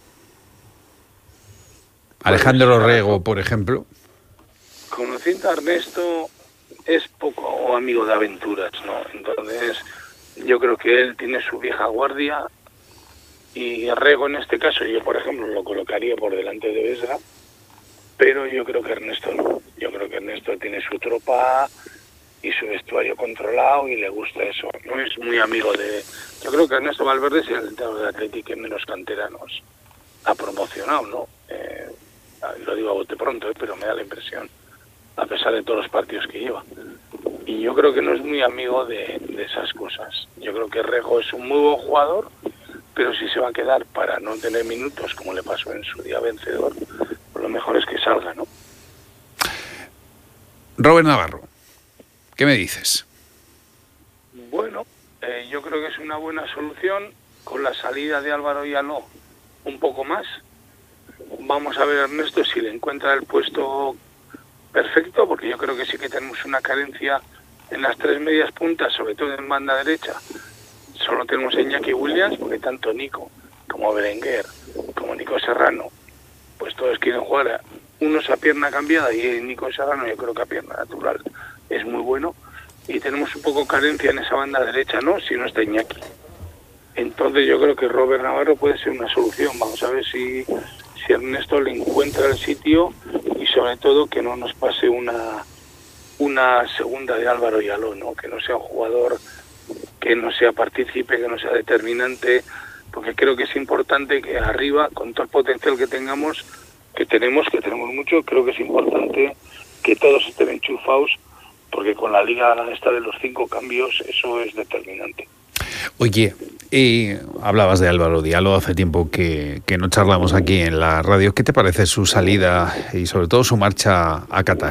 Alejandro Rego, por ejemplo. Conociendo a Ernesto, es poco amigo de aventuras, ¿no? Entonces, yo creo que él tiene su vieja guardia y Rego en este caso, yo por ejemplo lo colocaría por delante de Vesga, pero yo creo que Ernesto no. Yo creo que Ernesto tiene su tropa y su vestuario controlado y le gusta eso. No es muy amigo de... Yo creo que Ernesto Valverde es el entrenador de Atlético que menos canteranos ha promocionado, ¿no? Eh, lo digo a bote pronto, ¿eh? Pero me da la impresión, a pesar de todos los partidos que lleva. Y yo creo que no es muy amigo de, de esas cosas. Yo creo que Rego es un muy buen jugador, pero si se va a quedar para no tener minutos, como le pasó en su día vencedor, pues lo mejor es que salga, ¿no? Robert Navarro, ¿qué me dices? Bueno, eh, yo creo que es una buena solución, con la salida de Álvaro Yaló un poco más. Vamos a ver a Ernesto si le encuentra el puesto perfecto, porque yo creo que sí que tenemos una carencia en las tres medias puntas, sobre todo en banda derecha. Solo tenemos a Iñaki Williams, porque tanto Nico como Berenguer, como Nico Serrano, pues todos quieren jugar, unos a pierna cambiada y Nico Serrano yo creo que a pierna natural es muy bueno, y tenemos un poco carencia en esa banda derecha, ¿no? Si no está Iñaki. Entonces yo creo que Robert Navarro puede ser una solución. Vamos a ver si, si Ernesto le encuentra el sitio y sobre todo que no nos pase una una segunda de Álvaro Yaló, ¿no? Que no sea un jugador que no sea partícipe, que no sea determinante, porque creo que es importante que arriba, con todo el potencial que tengamos, que tenemos, que tenemos mucho, creo que es importante que todos estén enchufados, porque con la liga esta de los cinco cambios eso es determinante. Oye, eh, hablabas de Álvaro Diallo, hace tiempo que, que no charlamos aquí en la radio. ¿Qué te parece su salida y sobre todo su marcha a Qatar?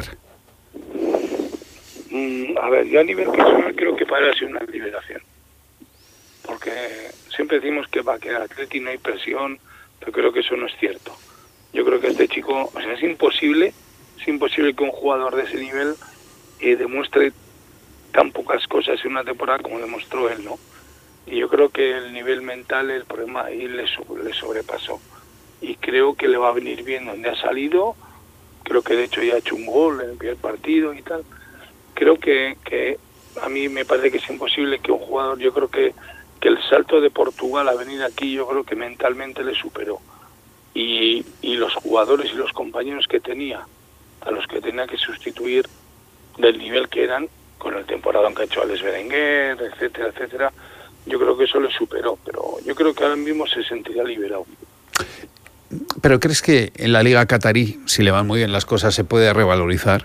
Mm, a ver, yo a nivel personal creo que para él ha sido una liberación, porque siempre decimos que va que en Atleti no hay presión, pero creo que eso no es cierto. Yo creo que este chico, o sea, es imposible, es imposible que un jugador de ese nivel eh, demuestre tan pocas cosas en una temporada como demostró él, ¿no? Y yo creo que el nivel mental, el problema ahí le, le sobrepasó. Y creo que le va a venir bien donde ha salido. Creo que de hecho ya ha hecho un gol en el primer partido y tal. Creo que, que a mí me parece que es imposible que un jugador, yo creo que, que el salto de Portugal a venir aquí, yo creo que mentalmente le superó. Y, y los jugadores y los compañeros que tenía, a los que tenía que sustituir del nivel que eran, con el temporada que ha hecho Alex Berenguer, etcétera, etcétera, yo creo que eso le superó, pero yo creo que ahora mismo se sentirá liberado. ¿Pero crees que en la Liga Qatarí, si le van muy bien las cosas, se puede revalorizar?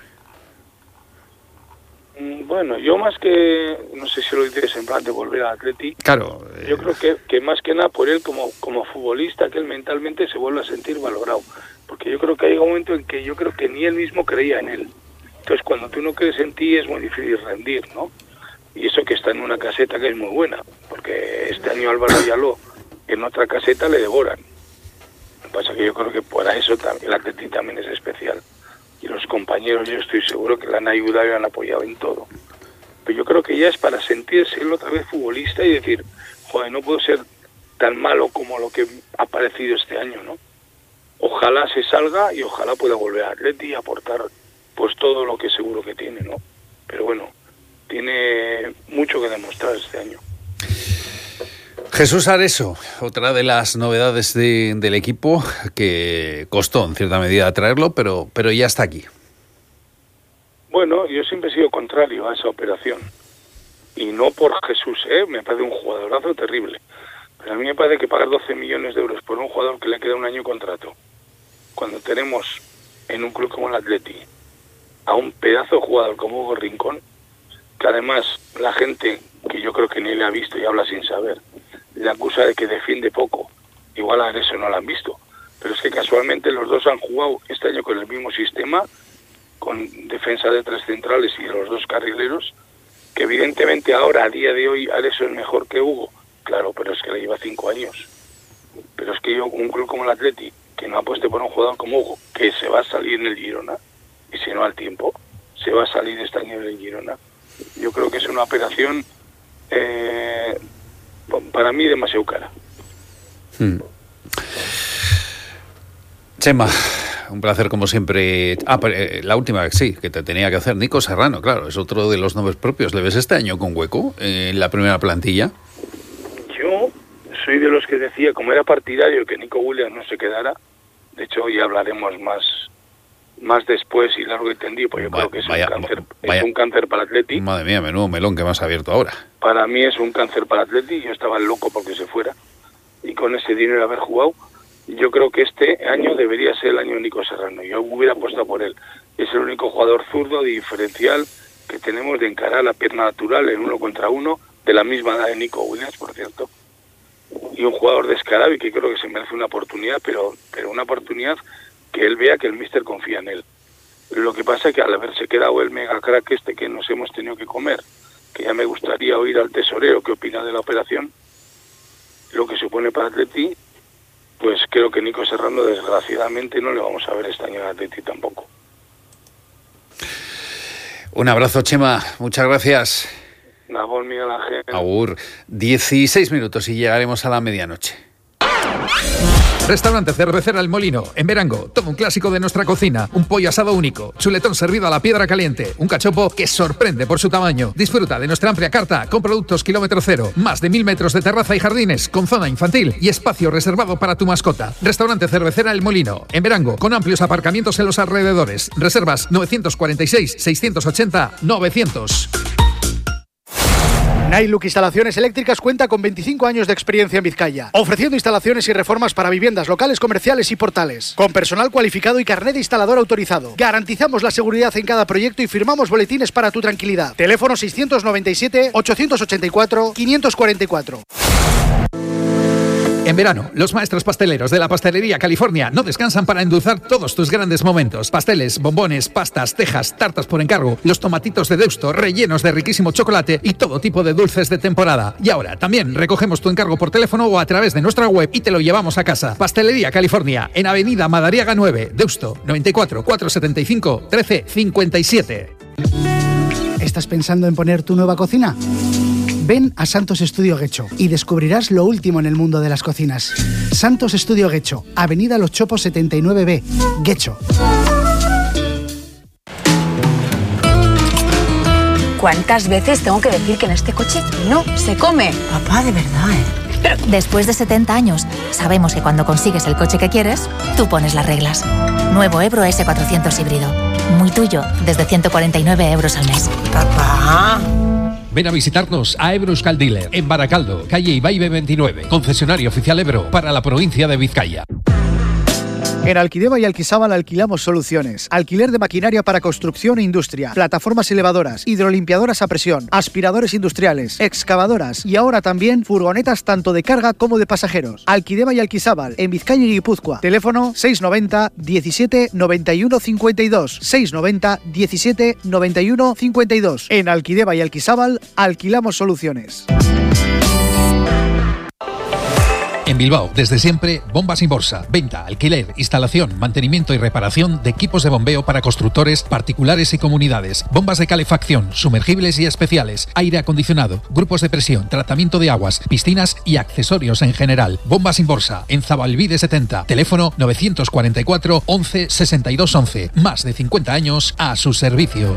Bueno, yo más que, no sé si lo dices en plan de volver al Atleti, claro, eh... yo creo que, que más que nada por él como, como futbolista, que él mentalmente se vuelve a sentir valorado, porque yo creo que hay un momento en que yo creo que ni él mismo creía en él. Entonces cuando tú no crees en ti es muy difícil rendir, ¿no? Y eso que está en una caseta que es muy buena, porque este año Álvaro Diallo en otra caseta le devoran. Lo que pasa es que yo creo que para eso el Atleti también es especial. Y los compañeros, yo estoy seguro que le han ayudado y le han apoyado en todo. Pero yo creo que ya es para sentirse él otra vez futbolista y decir, joder, no puedo ser tan malo como lo que ha parecido este año, ¿no? Ojalá se salga y ojalá pueda volver a Atleti y aportar pues todo lo que seguro que tiene, ¿no? Pero bueno, tiene mucho que demostrar este año. Jesús Areso, otra de las novedades de, del equipo, que costó en cierta medida traerlo, pero, pero ya está aquí. Bueno, yo siempre he sido contrario a esa operación. Y no por Jesús, ¿eh? Me parece un jugadorazo terrible. Pero a mí me parece que pagar doce millones de euros por un jugador que le queda un año de contrato, cuando tenemos en un club como el Atleti a un pedazo de jugador como Hugo Rincón, que además la gente, que yo creo que ni le ha visto y habla sin saber, le acusa de que defiende poco. Igual a eso no lo han visto. Pero es que casualmente los dos han jugado este año con el mismo sistema, con defensa de tres centrales y de los dos carrileros, que evidentemente ahora, a día de hoy, Areso es mejor que Hugo. Claro, pero es que le lleva cinco años. Pero es que yo, un club como el Atleti, que no apueste por un jugador como Hugo, que se va a salir en el Girona, y si no al tiempo, se va a salir este año en el Girona. Yo creo que es una operación, eh, para mí, demasiado cara. Hmm. Chema, un placer como siempre. Ah, la última, sí, que te tenía que hacer. Nico Serrano, claro, es otro de los nombres propios. ¿Le ves este año con hueco en la primera plantilla? Yo soy de los que decía, como era partidario, que Nico Williams no se quedara. De hecho, hoy hablaremos más más después y largo y tendido, pues yo Va, creo que es, vaya, un cáncer, vaya, es un cáncer para Atleti. Madre mía, menudo melón que me has abierto ahora. Para mí es un cáncer para Atleti. Yo estaba loco porque se fuera. Y con ese dinero haber jugado, yo creo que este año debería ser el año de Nico Serrano. Yo hubiera apostado por él. Es el único jugador zurdo diferencial que tenemos de encarar la pierna natural en uno contra uno, de la misma edad de Nico Williams, por cierto. Y un jugador descarado y que creo que se merece una oportunidad, pero, pero una oportunidad que él vea que el míster confía en él. Lo que pasa es que al haberse quedado el mega crack este que nos hemos tenido que comer, que ya me gustaría oír al tesorero qué opina de la operación, lo que supone para Atleti, pues creo que Nico Serrano desgraciadamente no le vamos a ver este año en Atleti tampoco. Un abrazo, Chema, muchas gracias. Nabor, Miguel Ángel. Agur, dieciséis minutos y llegaremos a la medianoche. Restaurante Cervecera El Molino, en Verango, todo un clásico de nuestra cocina, un pollo asado único, chuletón servido a la piedra caliente, un cachopo que sorprende por su tamaño. Disfruta de nuestra amplia carta con productos kilómetro cero, más de mil metros de terraza y jardines, con zona infantil y espacio reservado para tu mascota. Restaurante Cervecera El Molino, en Verango, con amplios aparcamientos en los alrededores. Reservas nueve cuatro seis, seis ocho cero, novecientos. Nailuk Instalaciones Eléctricas cuenta con veinticinco años de experiencia en Vizcaya, ofreciendo instalaciones y reformas para viviendas, locales comerciales y portales, con personal cualificado y carnet de instalador autorizado. Garantizamos la seguridad en cada proyecto y firmamos boletines para tu tranquilidad. Teléfono seiscientos noventa y siete, ochocientos ochenta y cuatro, quinientos cuarenta y cuatro. En verano, los maestros pasteleros de la Pastelería California no descansan para endulzar todos tus grandes momentos. Pasteles, bombones, pastas, tejas, tartas por encargo, los tomatitos de Deusto rellenos de riquísimo chocolate y todo tipo de dulces de temporada. Y ahora también recogemos tu encargo por teléfono o a través de nuestra web y te lo llevamos a casa. Pastelería California, en Avenida Madariaga nueve, Deusto, noventa y cuatro, cuatrocientos setenta y cinco, trece cincuenta y siete. ¿Estás pensando en poner tu nueva cocina? Ven a Santos Estudio Guecho y descubrirás lo último en el mundo de las cocinas. Santos Estudio Guecho, Avenida Los Chopos setenta y nueve B, Guecho. ¿Cuántas veces tengo que decir que en este coche no se come? Papá, de verdad, ¿eh? Pero después de setenta años, sabemos que cuando consigues el coche que quieres, tú pones las reglas. Nuevo Ebro ese cuatrocientos híbrido. Muy tuyo, desde ciento cuarenta y nueve euros al mes. Papá. Ven a visitarnos a Ebro Euskal Dealer, en Baracaldo, calle Ibaibe veintinueve, concesionario oficial Ebro para la provincia de Vizcaya. En Alquideva y Alquisábal alquilamos soluciones. Alquiler de maquinaria para construcción e industria, plataformas elevadoras, hidrolimpiadoras a presión, aspiradores industriales, excavadoras y ahora también furgonetas tanto de carga como de pasajeros. Alquideva y Alquisábal, en Vizcaya y Guipúzcoa. Teléfono seiscientos noventa, diecisiete, noventa y uno, cincuenta y dos. seiscientos noventa, diecisiete, noventa y uno, cincuenta y dos. En Alquideva y Alquisábal alquilamos soluciones. En Bilbao, desde siempre, Bombas Inborsa. Venta, alquiler, instalación, mantenimiento y reparación de equipos de bombeo para constructores, particulares y comunidades. Bombas de calefacción, sumergibles y especiales, aire acondicionado, grupos de presión, tratamiento de aguas, piscinas y accesorios en general. Bombas Inborsa, en Zabalbide setenta. Teléfono novecientos cuarenta y cuatro, once, sesenta y dos once. Más de cincuenta años a su servicio.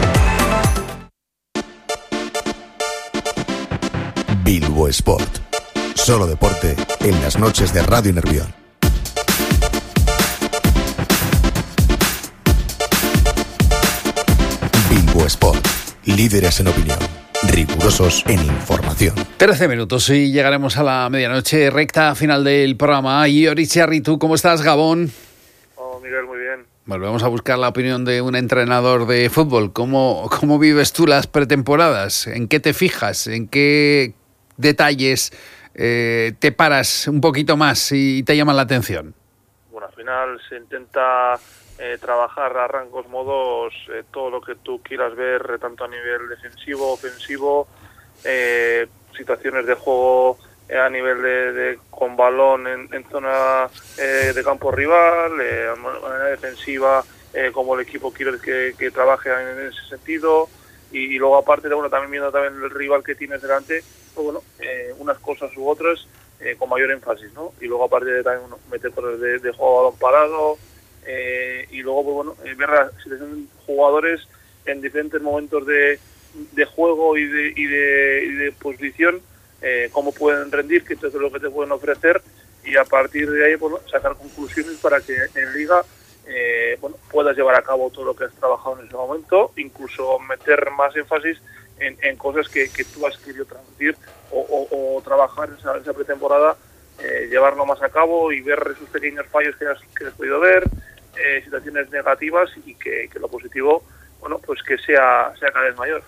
Bilbo Sport. Solo deporte en las noches de Radio Nervión. Bilbo Sport. Líderes en opinión. Rigurosos en información. trece minutos y llegaremos a la medianoche, recta final del programa. Y Orichiarri, ¿tú cómo estás, Gabón? Oh, Miguel, muy bien. Volvemos a buscar la opinión de un entrenador de fútbol. ¿Cómo, cómo vives tú las pretemporadas? ¿En qué te fijas? ¿En qué detalles Eh, te paras un poquito más y te llaman la atención? Bueno, al final se intenta eh, trabajar a rangos modos eh, todo lo que tú quieras ver, eh, tanto a nivel defensivo, ofensivo, eh, situaciones de juego eh, a nivel de, de con balón en, en zona eh, de campo rival, eh, a manera defensiva, eh, como el equipo quiere que, que trabaje en ese sentido, y, y luego aparte de bueno también viendo también el rival que tienes delante, pues bueno, eh, unas cosas u otras eh, con mayor énfasis, ¿no? Y luego aparte de también bueno, meter cosas de, de juego a balón parado, eh, y luego pues bueno, eh, ver la situación de jugadores en diferentes momentos de, de juego y de, y de, y de posición, eh, cómo pueden rendir, qué es lo que te pueden ofrecer, y a partir de ahí bueno, sacar conclusiones para que en Liga eh, bueno, puedas llevar a cabo todo lo que has trabajado en ese momento, incluso meter más énfasis en, en cosas que, que tú has querido transmitir o, o, o trabajar en esa, en esa pretemporada, eh, llevarlo más a cabo y ver esos pequeños fallos que has, que has podido ver, eh, situaciones negativas, y que, que lo positivo, bueno, pues que sea, sea cada vez mayor.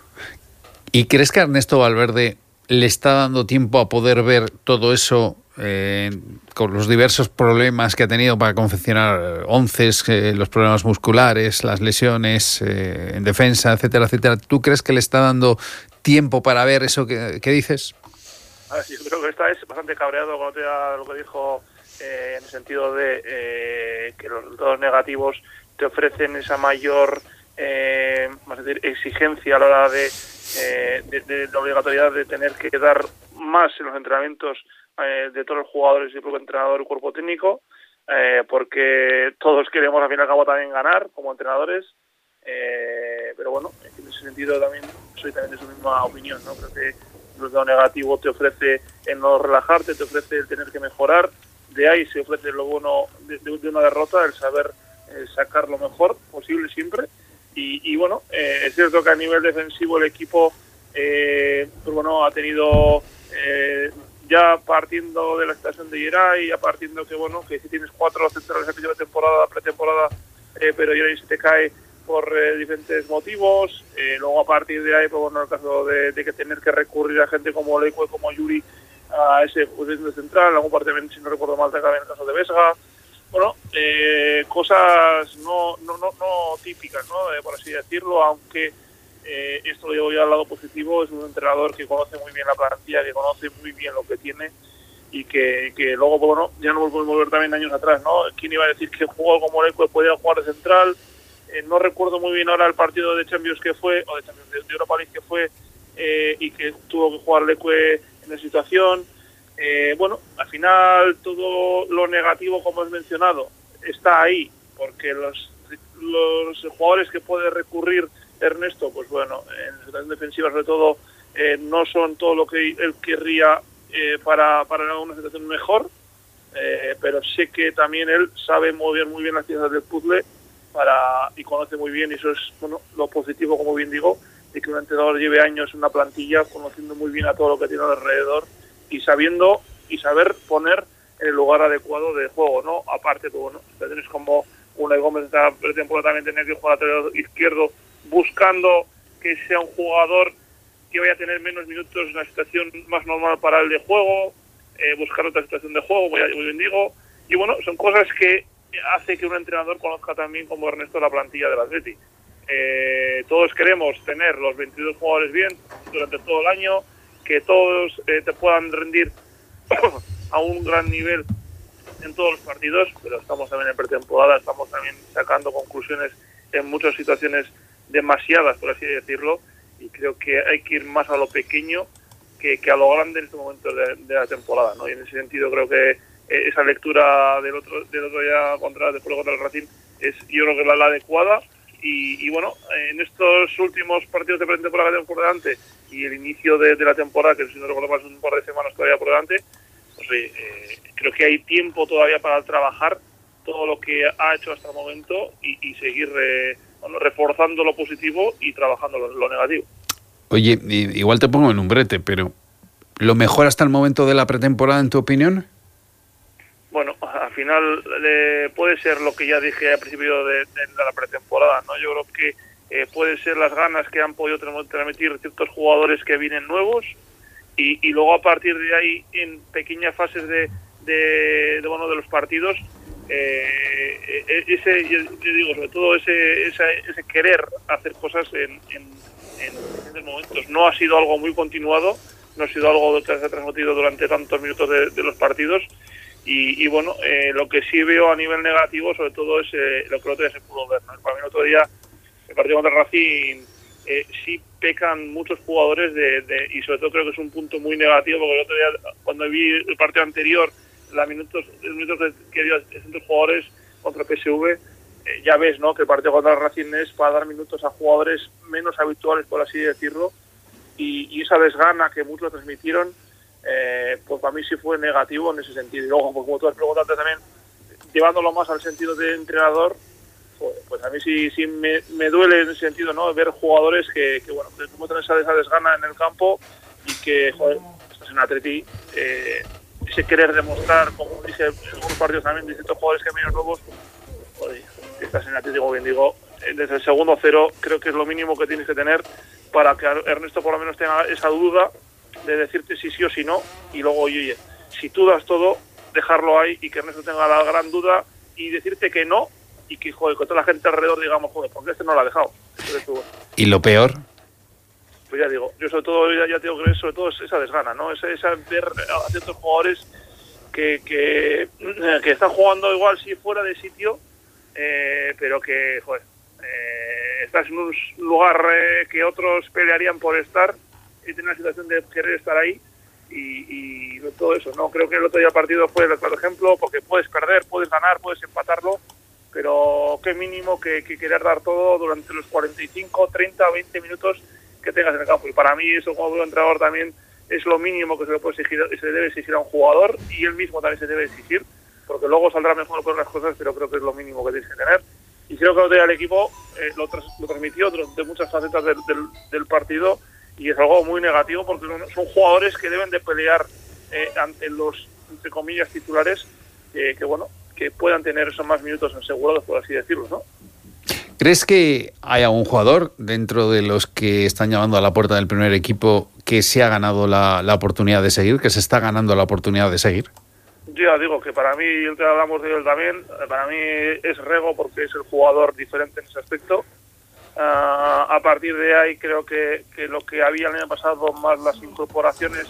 ¿Y crees que Ernesto Valverde le está dando tiempo a poder ver todo eso eh, con los diversos problemas que ha tenido para confeccionar onces, eh, los problemas musculares, las lesiones eh, en defensa, etcétera, etcétera? ¿Tú crees que le está dando tiempo para ver eso que, que dices? A ver, yo creo que está es bastante cabreado con lo que dijo eh, en el sentido de eh, que los resultados negativos te ofrecen esa mayor eh, más decir, exigencia a la hora de, eh, de, de la obligatoriedad de tener que dar más en los entrenamientos eh, de todos los jugadores y el propio entrenador y cuerpo técnico, eh, porque todos queremos al fin y al cabo también ganar como entrenadores, eh, pero bueno, en ese sentido también soy también de su misma opinión, ¿no? Creo que lo negativo te ofrece el no relajarte, te ofrece el tener que mejorar, de ahí se ofrece lo bueno de, de, de una derrota, el saber eh, sacar lo mejor posible siempre, y, y bueno, eh, es cierto que a nivel defensivo el equipo eh, pues bueno, ha tenido eh, ya partiendo de la situación de Geray, ya partiendo que bueno, que si tienes cuatro centrales al principio de temporada, pretemporada, eh, pero Geray se te cae por eh, diferentes motivos, eh, luego a partir de ahí, pues bueno, en el caso de, de que tener que recurrir a gente como Leque, como Yuri, a ese posición central, algún parte, si no recuerdo mal, también en el caso de Vesga, bueno, eh, cosas no, no, no, no típicas, ¿no? Eh, por así decirlo, aunque eh, esto lo llevo ya al lado positivo, es un entrenador que conoce muy bien la plantilla, que conoce muy bien lo que tiene, y que, que luego, pues bueno, ya no podemos volver también años atrás, ¿no? ¿Quién iba a decir que un jugador como Leque podía jugar de central? Eh, no recuerdo muy bien ahora el partido de Champions que fue, o de, Champions, de, de Europa League que fue, eh, y que tuvo que jugar Leque en la situación. Eh, bueno, al final todo lo negativo, como has mencionado, está ahí, porque los, los jugadores que puede recurrir Ernesto, pues bueno, en la situación defensiva sobre todo, eh, no son todo lo que él querría eh, para, para una situación mejor, eh, pero sé que también él sabe mover muy bien las piezas del puzzle, para y conoce muy bien, y eso es bueno lo positivo, como bien digo, de que un entrenador lleve años en una plantilla conociendo muy bien a todo lo que tiene alrededor y sabiendo y saber poner en el lugar adecuado de juego, ¿no? Aparte, pues bueno, tienes como Unai Gómez esta pretemporada también tener que jugar lateral izquierdo, buscando que sea un jugador que vaya a tener menos minutos en la situación más normal para el de juego, eh, buscar otra situación de juego, como ya muy bien digo, y bueno, son cosas que hace que un entrenador conozca también como Ernesto la plantilla del Atleti. Eh, todos queremos tener los veintidós jugadores bien durante todo el año, que todos eh, te puedan rendir a un gran nivel en todos los partidos, pero estamos también en pretemporada, estamos también sacando conclusiones en muchas situaciones demasiadas, por así decirlo, y creo que hay que ir más a lo pequeño que, que a lo grande en estos momentos de, de la temporada, ¿no? Y en ese sentido creo que esa lectura del otro del otro día contra, después contra el Racing es, yo creo que la, la adecuada, y, y bueno, en estos últimos partidos de pretemporada que tenemos por delante y el inicio de, de la temporada, que si no recuerdo más un par de semanas todavía por delante, pues eh, creo que hay tiempo todavía para trabajar todo lo que ha hecho hasta el momento y, y seguir eh, bueno, reforzando lo positivo y trabajando lo, lo negativo. Oye, igual te pongo en un brete, pero ¿lo mejor hasta el momento de la pretemporada, en tu opinión? Bueno, al final eh, puede ser lo que ya dije al principio de, de, de la pretemporada, ¿no? Yo creo que eh, puede ser las ganas que han podido transmitir ciertos jugadores que vienen nuevos, y, y luego a partir de ahí, en pequeñas fases de, de, de bueno de los partidos, eh, ese yo, yo digo sobre todo ese, ese ese querer hacer cosas en, en, en diferentes momentos. No ha sido algo muy continuado, no ha sido algo que se ha transmitido durante tantos minutos de, de los partidos. Y, y bueno, eh, lo que sí veo a nivel negativo, sobre todo, es eh, lo que el otro día se pudo ver, ¿no? Para mí el otro día, el partido contra el Racing, eh, sí pecan muchos jugadores de, de, y sobre todo creo que es un punto muy negativo, porque el otro día, cuando vi el partido anterior, los minutos, los minutos que dio a distintos jugadores contra P S V, eh, ya ves, ¿no?, que el partido contra el Racing es para dar minutos a jugadores menos habituales, por así decirlo, y, y esa desgana que muchos transmitieron, Eh, pues para mí sí fue negativo en ese sentido. Y luego, pues, como tú has preguntado también, llevándolo más al sentido de entrenador, pues, pues a mí sí sí me, me duele en ese sentido, ¿no?, ver jugadores que, que bueno, que muestran esa, esa desgana en el campo, y que, joder, estás en Atleti, eh, ese querer demostrar, como dije en algunos partidos también, distintos jugadores que vienen nuevos, joder, que estás en Atleti, como bien digo, desde el segundo cero, creo que es lo mínimo que tienes que tener para que Ernesto por lo menos tenga esa duda de decirte si sí o si no, y luego, oye, si tú das todo, dejarlo ahí, y que Ernesto tenga la gran duda y decirte que no, y que, joder, con toda la gente alrededor digamos, joder, ¿por qué este no lo ha dejado? ¿Y lo peor? Pues ya digo, yo sobre todo, ya, ya tengo que ver, sobre todo es esa desgana, ¿no? Esa, esa ver a ciertos jugadores que, que, que están jugando igual sí fuera de sitio, eh, pero que, joder, eh, estás en un lugar eh, que otros pelearían por estar y tienes la situación de querer estar ahí y, y todo eso, ¿no? Creo que el otro día partido fue el claro ejemplo, porque puedes perder, puedes ganar, puedes empatarlo, pero qué mínimo que, que querer dar todo durante los cuarenta y cinco, treinta, veinte minutos que tengas en el campo. Y para mí eso, como entrenador, también es lo mínimo que se le puede exigir, se le debe exigir a un jugador, y él mismo también se debe exigir, porque luego saldrá mejor por las cosas, pero creo que es lo mínimo que tienes que tener. Y creo que el otro día el equipo eh, lo, tras, lo transmitió durante muchas facetas del, del, del partido, y es algo muy negativo porque son jugadores que deben de pelear eh, ante los, entre comillas, titulares, eh, que bueno, que puedan tener esos más minutos asegurados, por así decirlo, ¿no? ¿Crees que hay algún jugador dentro de los que están llamando a la puerta del primer equipo que se ha ganado la, la oportunidad de seguir, que se está ganando la oportunidad de seguir? Yo ya digo que para mí, el que hablamos de él también, para mí es Rego, porque es el jugador diferente en ese aspecto. Uh, a partir de ahí creo que, que lo que había el año pasado, más las incorporaciones,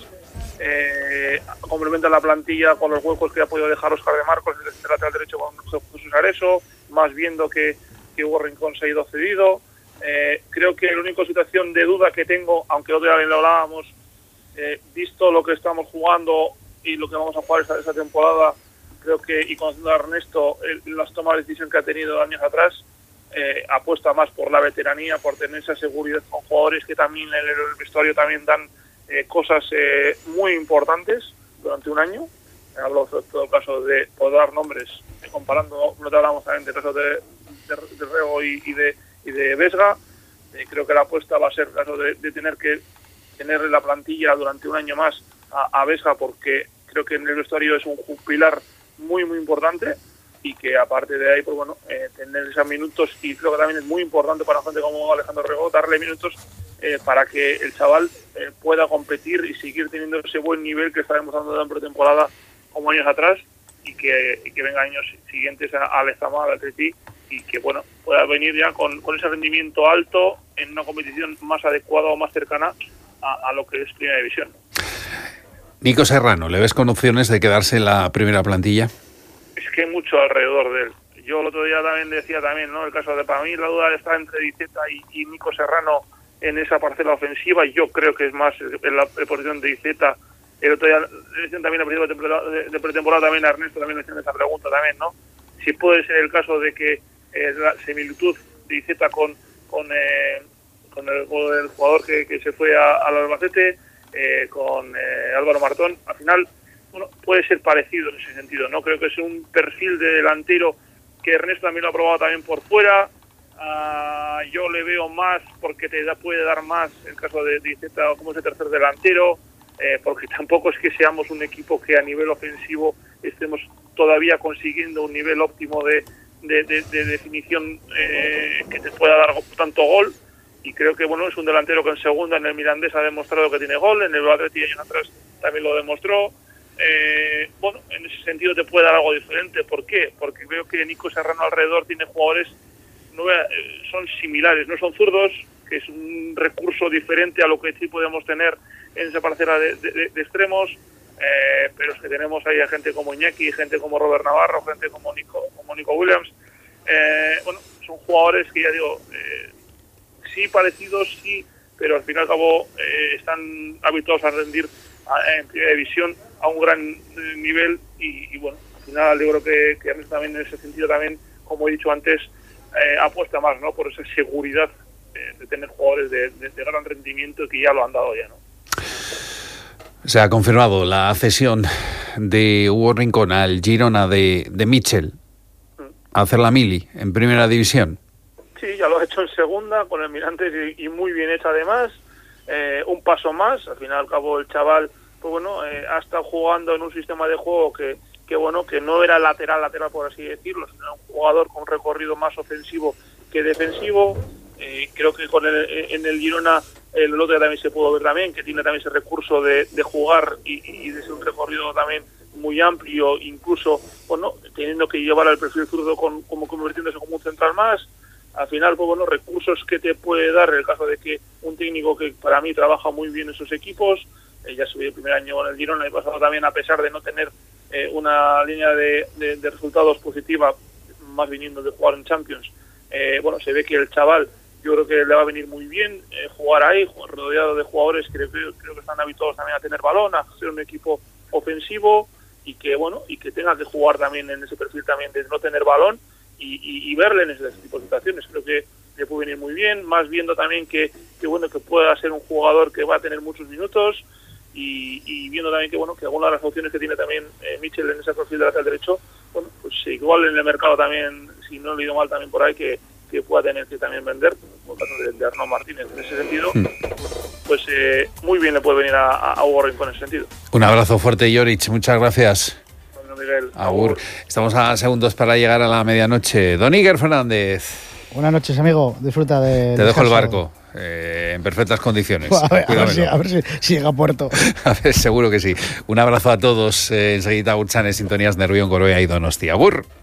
eh, complementan la plantilla con los huecos que ha podido dejar Óscar de Marcos, el lateral derecho con Jesús Areso, más viendo que, que Hugo Rincón se ha ido cedido. Eh, creo que la única situación de duda que tengo, aunque otro día lo hablábamos, eh, visto lo que estamos jugando y lo que vamos a jugar esta, esta temporada, creo que, y conociendo a Ernesto, el, las tomas de decisión que ha tenido años atrás, eh, apuesta más por la veteranía, por tener esa seguridad con jugadores que también en el vestuario también dan eh, cosas eh, muy importantes durante un año. Hablo en todo caso de poder dar nombres, eh, comparando, no te hablamos también del caso de, de, de Rego y, y de y de Vesga. Eh, creo que la apuesta va a ser el caso de, de tener que tener la plantilla durante un año más a, a Vesga, porque creo que en el vestuario es un pilar muy muy importante, y que aparte de ahí, pues bueno, eh, tener esos minutos, y creo que también es muy importante para gente como Alejandro Rego, darle minutos eh, para que el chaval eh, pueda competir y seguir teniendo ese buen nivel que está demostrando en pretemporada como años atrás, y que, y que venga años siguientes a, a Lezama, al Atleti, y que bueno, pueda venir ya con, con ese rendimiento alto en una competición más adecuada o más cercana a, a lo que es Primera División. Nico Serrano, ¿le ves con opciones de quedarse en la primera plantilla? Es que hay mucho alrededor de él. Yo el otro día también decía también, ¿no? El caso de, para mí la duda está entre Diceta y, y Nico Serrano en esa parcela ofensiva. Yo creo que es más en la, la posición de Diceta. El otro día le decían también a principio de pretemporada, de, de pretemporada también a Ernesto, también le hacían esa pregunta también, ¿no? Si puede ser el caso de que eh, la similitud de Diceta con con, eh, con el, el jugador que, que se fue a, al Albacete, eh, con eh, Álvaro Martón, al final, bueno, puede ser parecido en ese sentido, ¿no? Creo que es un perfil de delantero que Ernesto también lo ha probado también por fuera. Uh, yo le veo más porque te da, puede dar más el caso de Diceta como ese tercer delantero, eh, porque tampoco es que seamos un equipo que a nivel ofensivo estemos todavía consiguiendo un nivel óptimo de, de, de, de definición eh, que te pueda dar tanto gol. Y creo que bueno, es un delantero que en segunda en el Mirandés ha demostrado que tiene gol, en el Atleti años atrás también lo demostró. Eh, bueno, en ese sentido te puede dar algo diferente. ¿Por qué? Porque veo que Nico Serrano alrededor tiene jugadores, no, eh, son similares, no son zurdos, que es un recurso diferente a lo que sí podemos tener en esa parcela de, de, de extremos, eh, pero es que tenemos ahí a gente como Iñaki, gente como Robert Navarro, gente como Nico, como Nico Williams. Eh, bueno, son jugadores que ya digo, eh, sí parecidos, sí, pero al fin y al cabo eh, están habituados a rendir a, en primera división a un gran eh, nivel, y, y bueno, al final yo creo que, que Ernesto también en ese sentido también, como he dicho antes, eh, apuesta más, ¿no? Por esa seguridad eh, de tener jugadores de, de, de gran rendimiento, que ya lo han dado ya, ¿no? Se ha confirmado la cesión de Hugo Rincón al Girona de, de Mitchell a hacer la mili en primera división. Sí, ya lo ha hecho en segunda con el Mirantes, y, y muy bien hecho además. Eh, un paso más, al fin y al cabo el chaval, pues bueno, eh, ha estado jugando en un sistema de juego que, que bueno, que no era lateral, lateral por así decirlo, sino un jugador con un recorrido más ofensivo que defensivo. Eh, creo que con el, en el Girona el otro también se pudo ver también, que tiene también ese recurso de, de jugar y, y de ser un recorrido también muy amplio, incluso, bueno, teniendo que llevar al perfil zurdo con, como convirtiéndose como un central más. Al final, pues bueno, recursos que te puede dar en el caso de que un técnico que para mí trabaja muy bien en esos equipos, eh, ya subí el primer año con el Girona, el pasado también, a pesar de no tener eh, una línea de, de, de resultados positiva, más viniendo de jugar en Champions, eh, bueno, se ve que el chaval yo creo que le va a venir muy bien eh, jugar ahí, rodeado de jugadores que creo, creo que están habituados también a tener balón, a ser un equipo ofensivo y que bueno y que tenga que jugar también en ese perfil también de no tener balón y, y, y verle en ese tipo de situaciones. Creo que le puede venir muy bien, más viendo también que, que bueno que pueda ser un jugador que va a tener muchos minutos y, y viendo también que bueno que algunas de las opciones que tiene también eh, Michel en ese perfil de lateral derecho, bueno pues igual en el mercado también, si no lo he ido mal también por ahí, que, que pueda tener que también vender, por el caso de, de Arnaud Martínez en ese sentido, pues eh, muy bien le puede venir a, a Hugo Rincón en ese sentido. Un abrazo fuerte, Joric, muchas gracias. Bueno, Miguel, Agur. Estamos a segundos para llegar a la medianoche. Don Iker Fernández. Buenas noches, amigo. Disfruta de. Te dejo el barco eh, en perfectas condiciones. A ver, a ver, si, a ver si, si llega a puerto. A ver, seguro que sí. Un abrazo a todos. Eh, enseguida Urchan, Sintonías Nervión, Coroea y Donostia. Agur.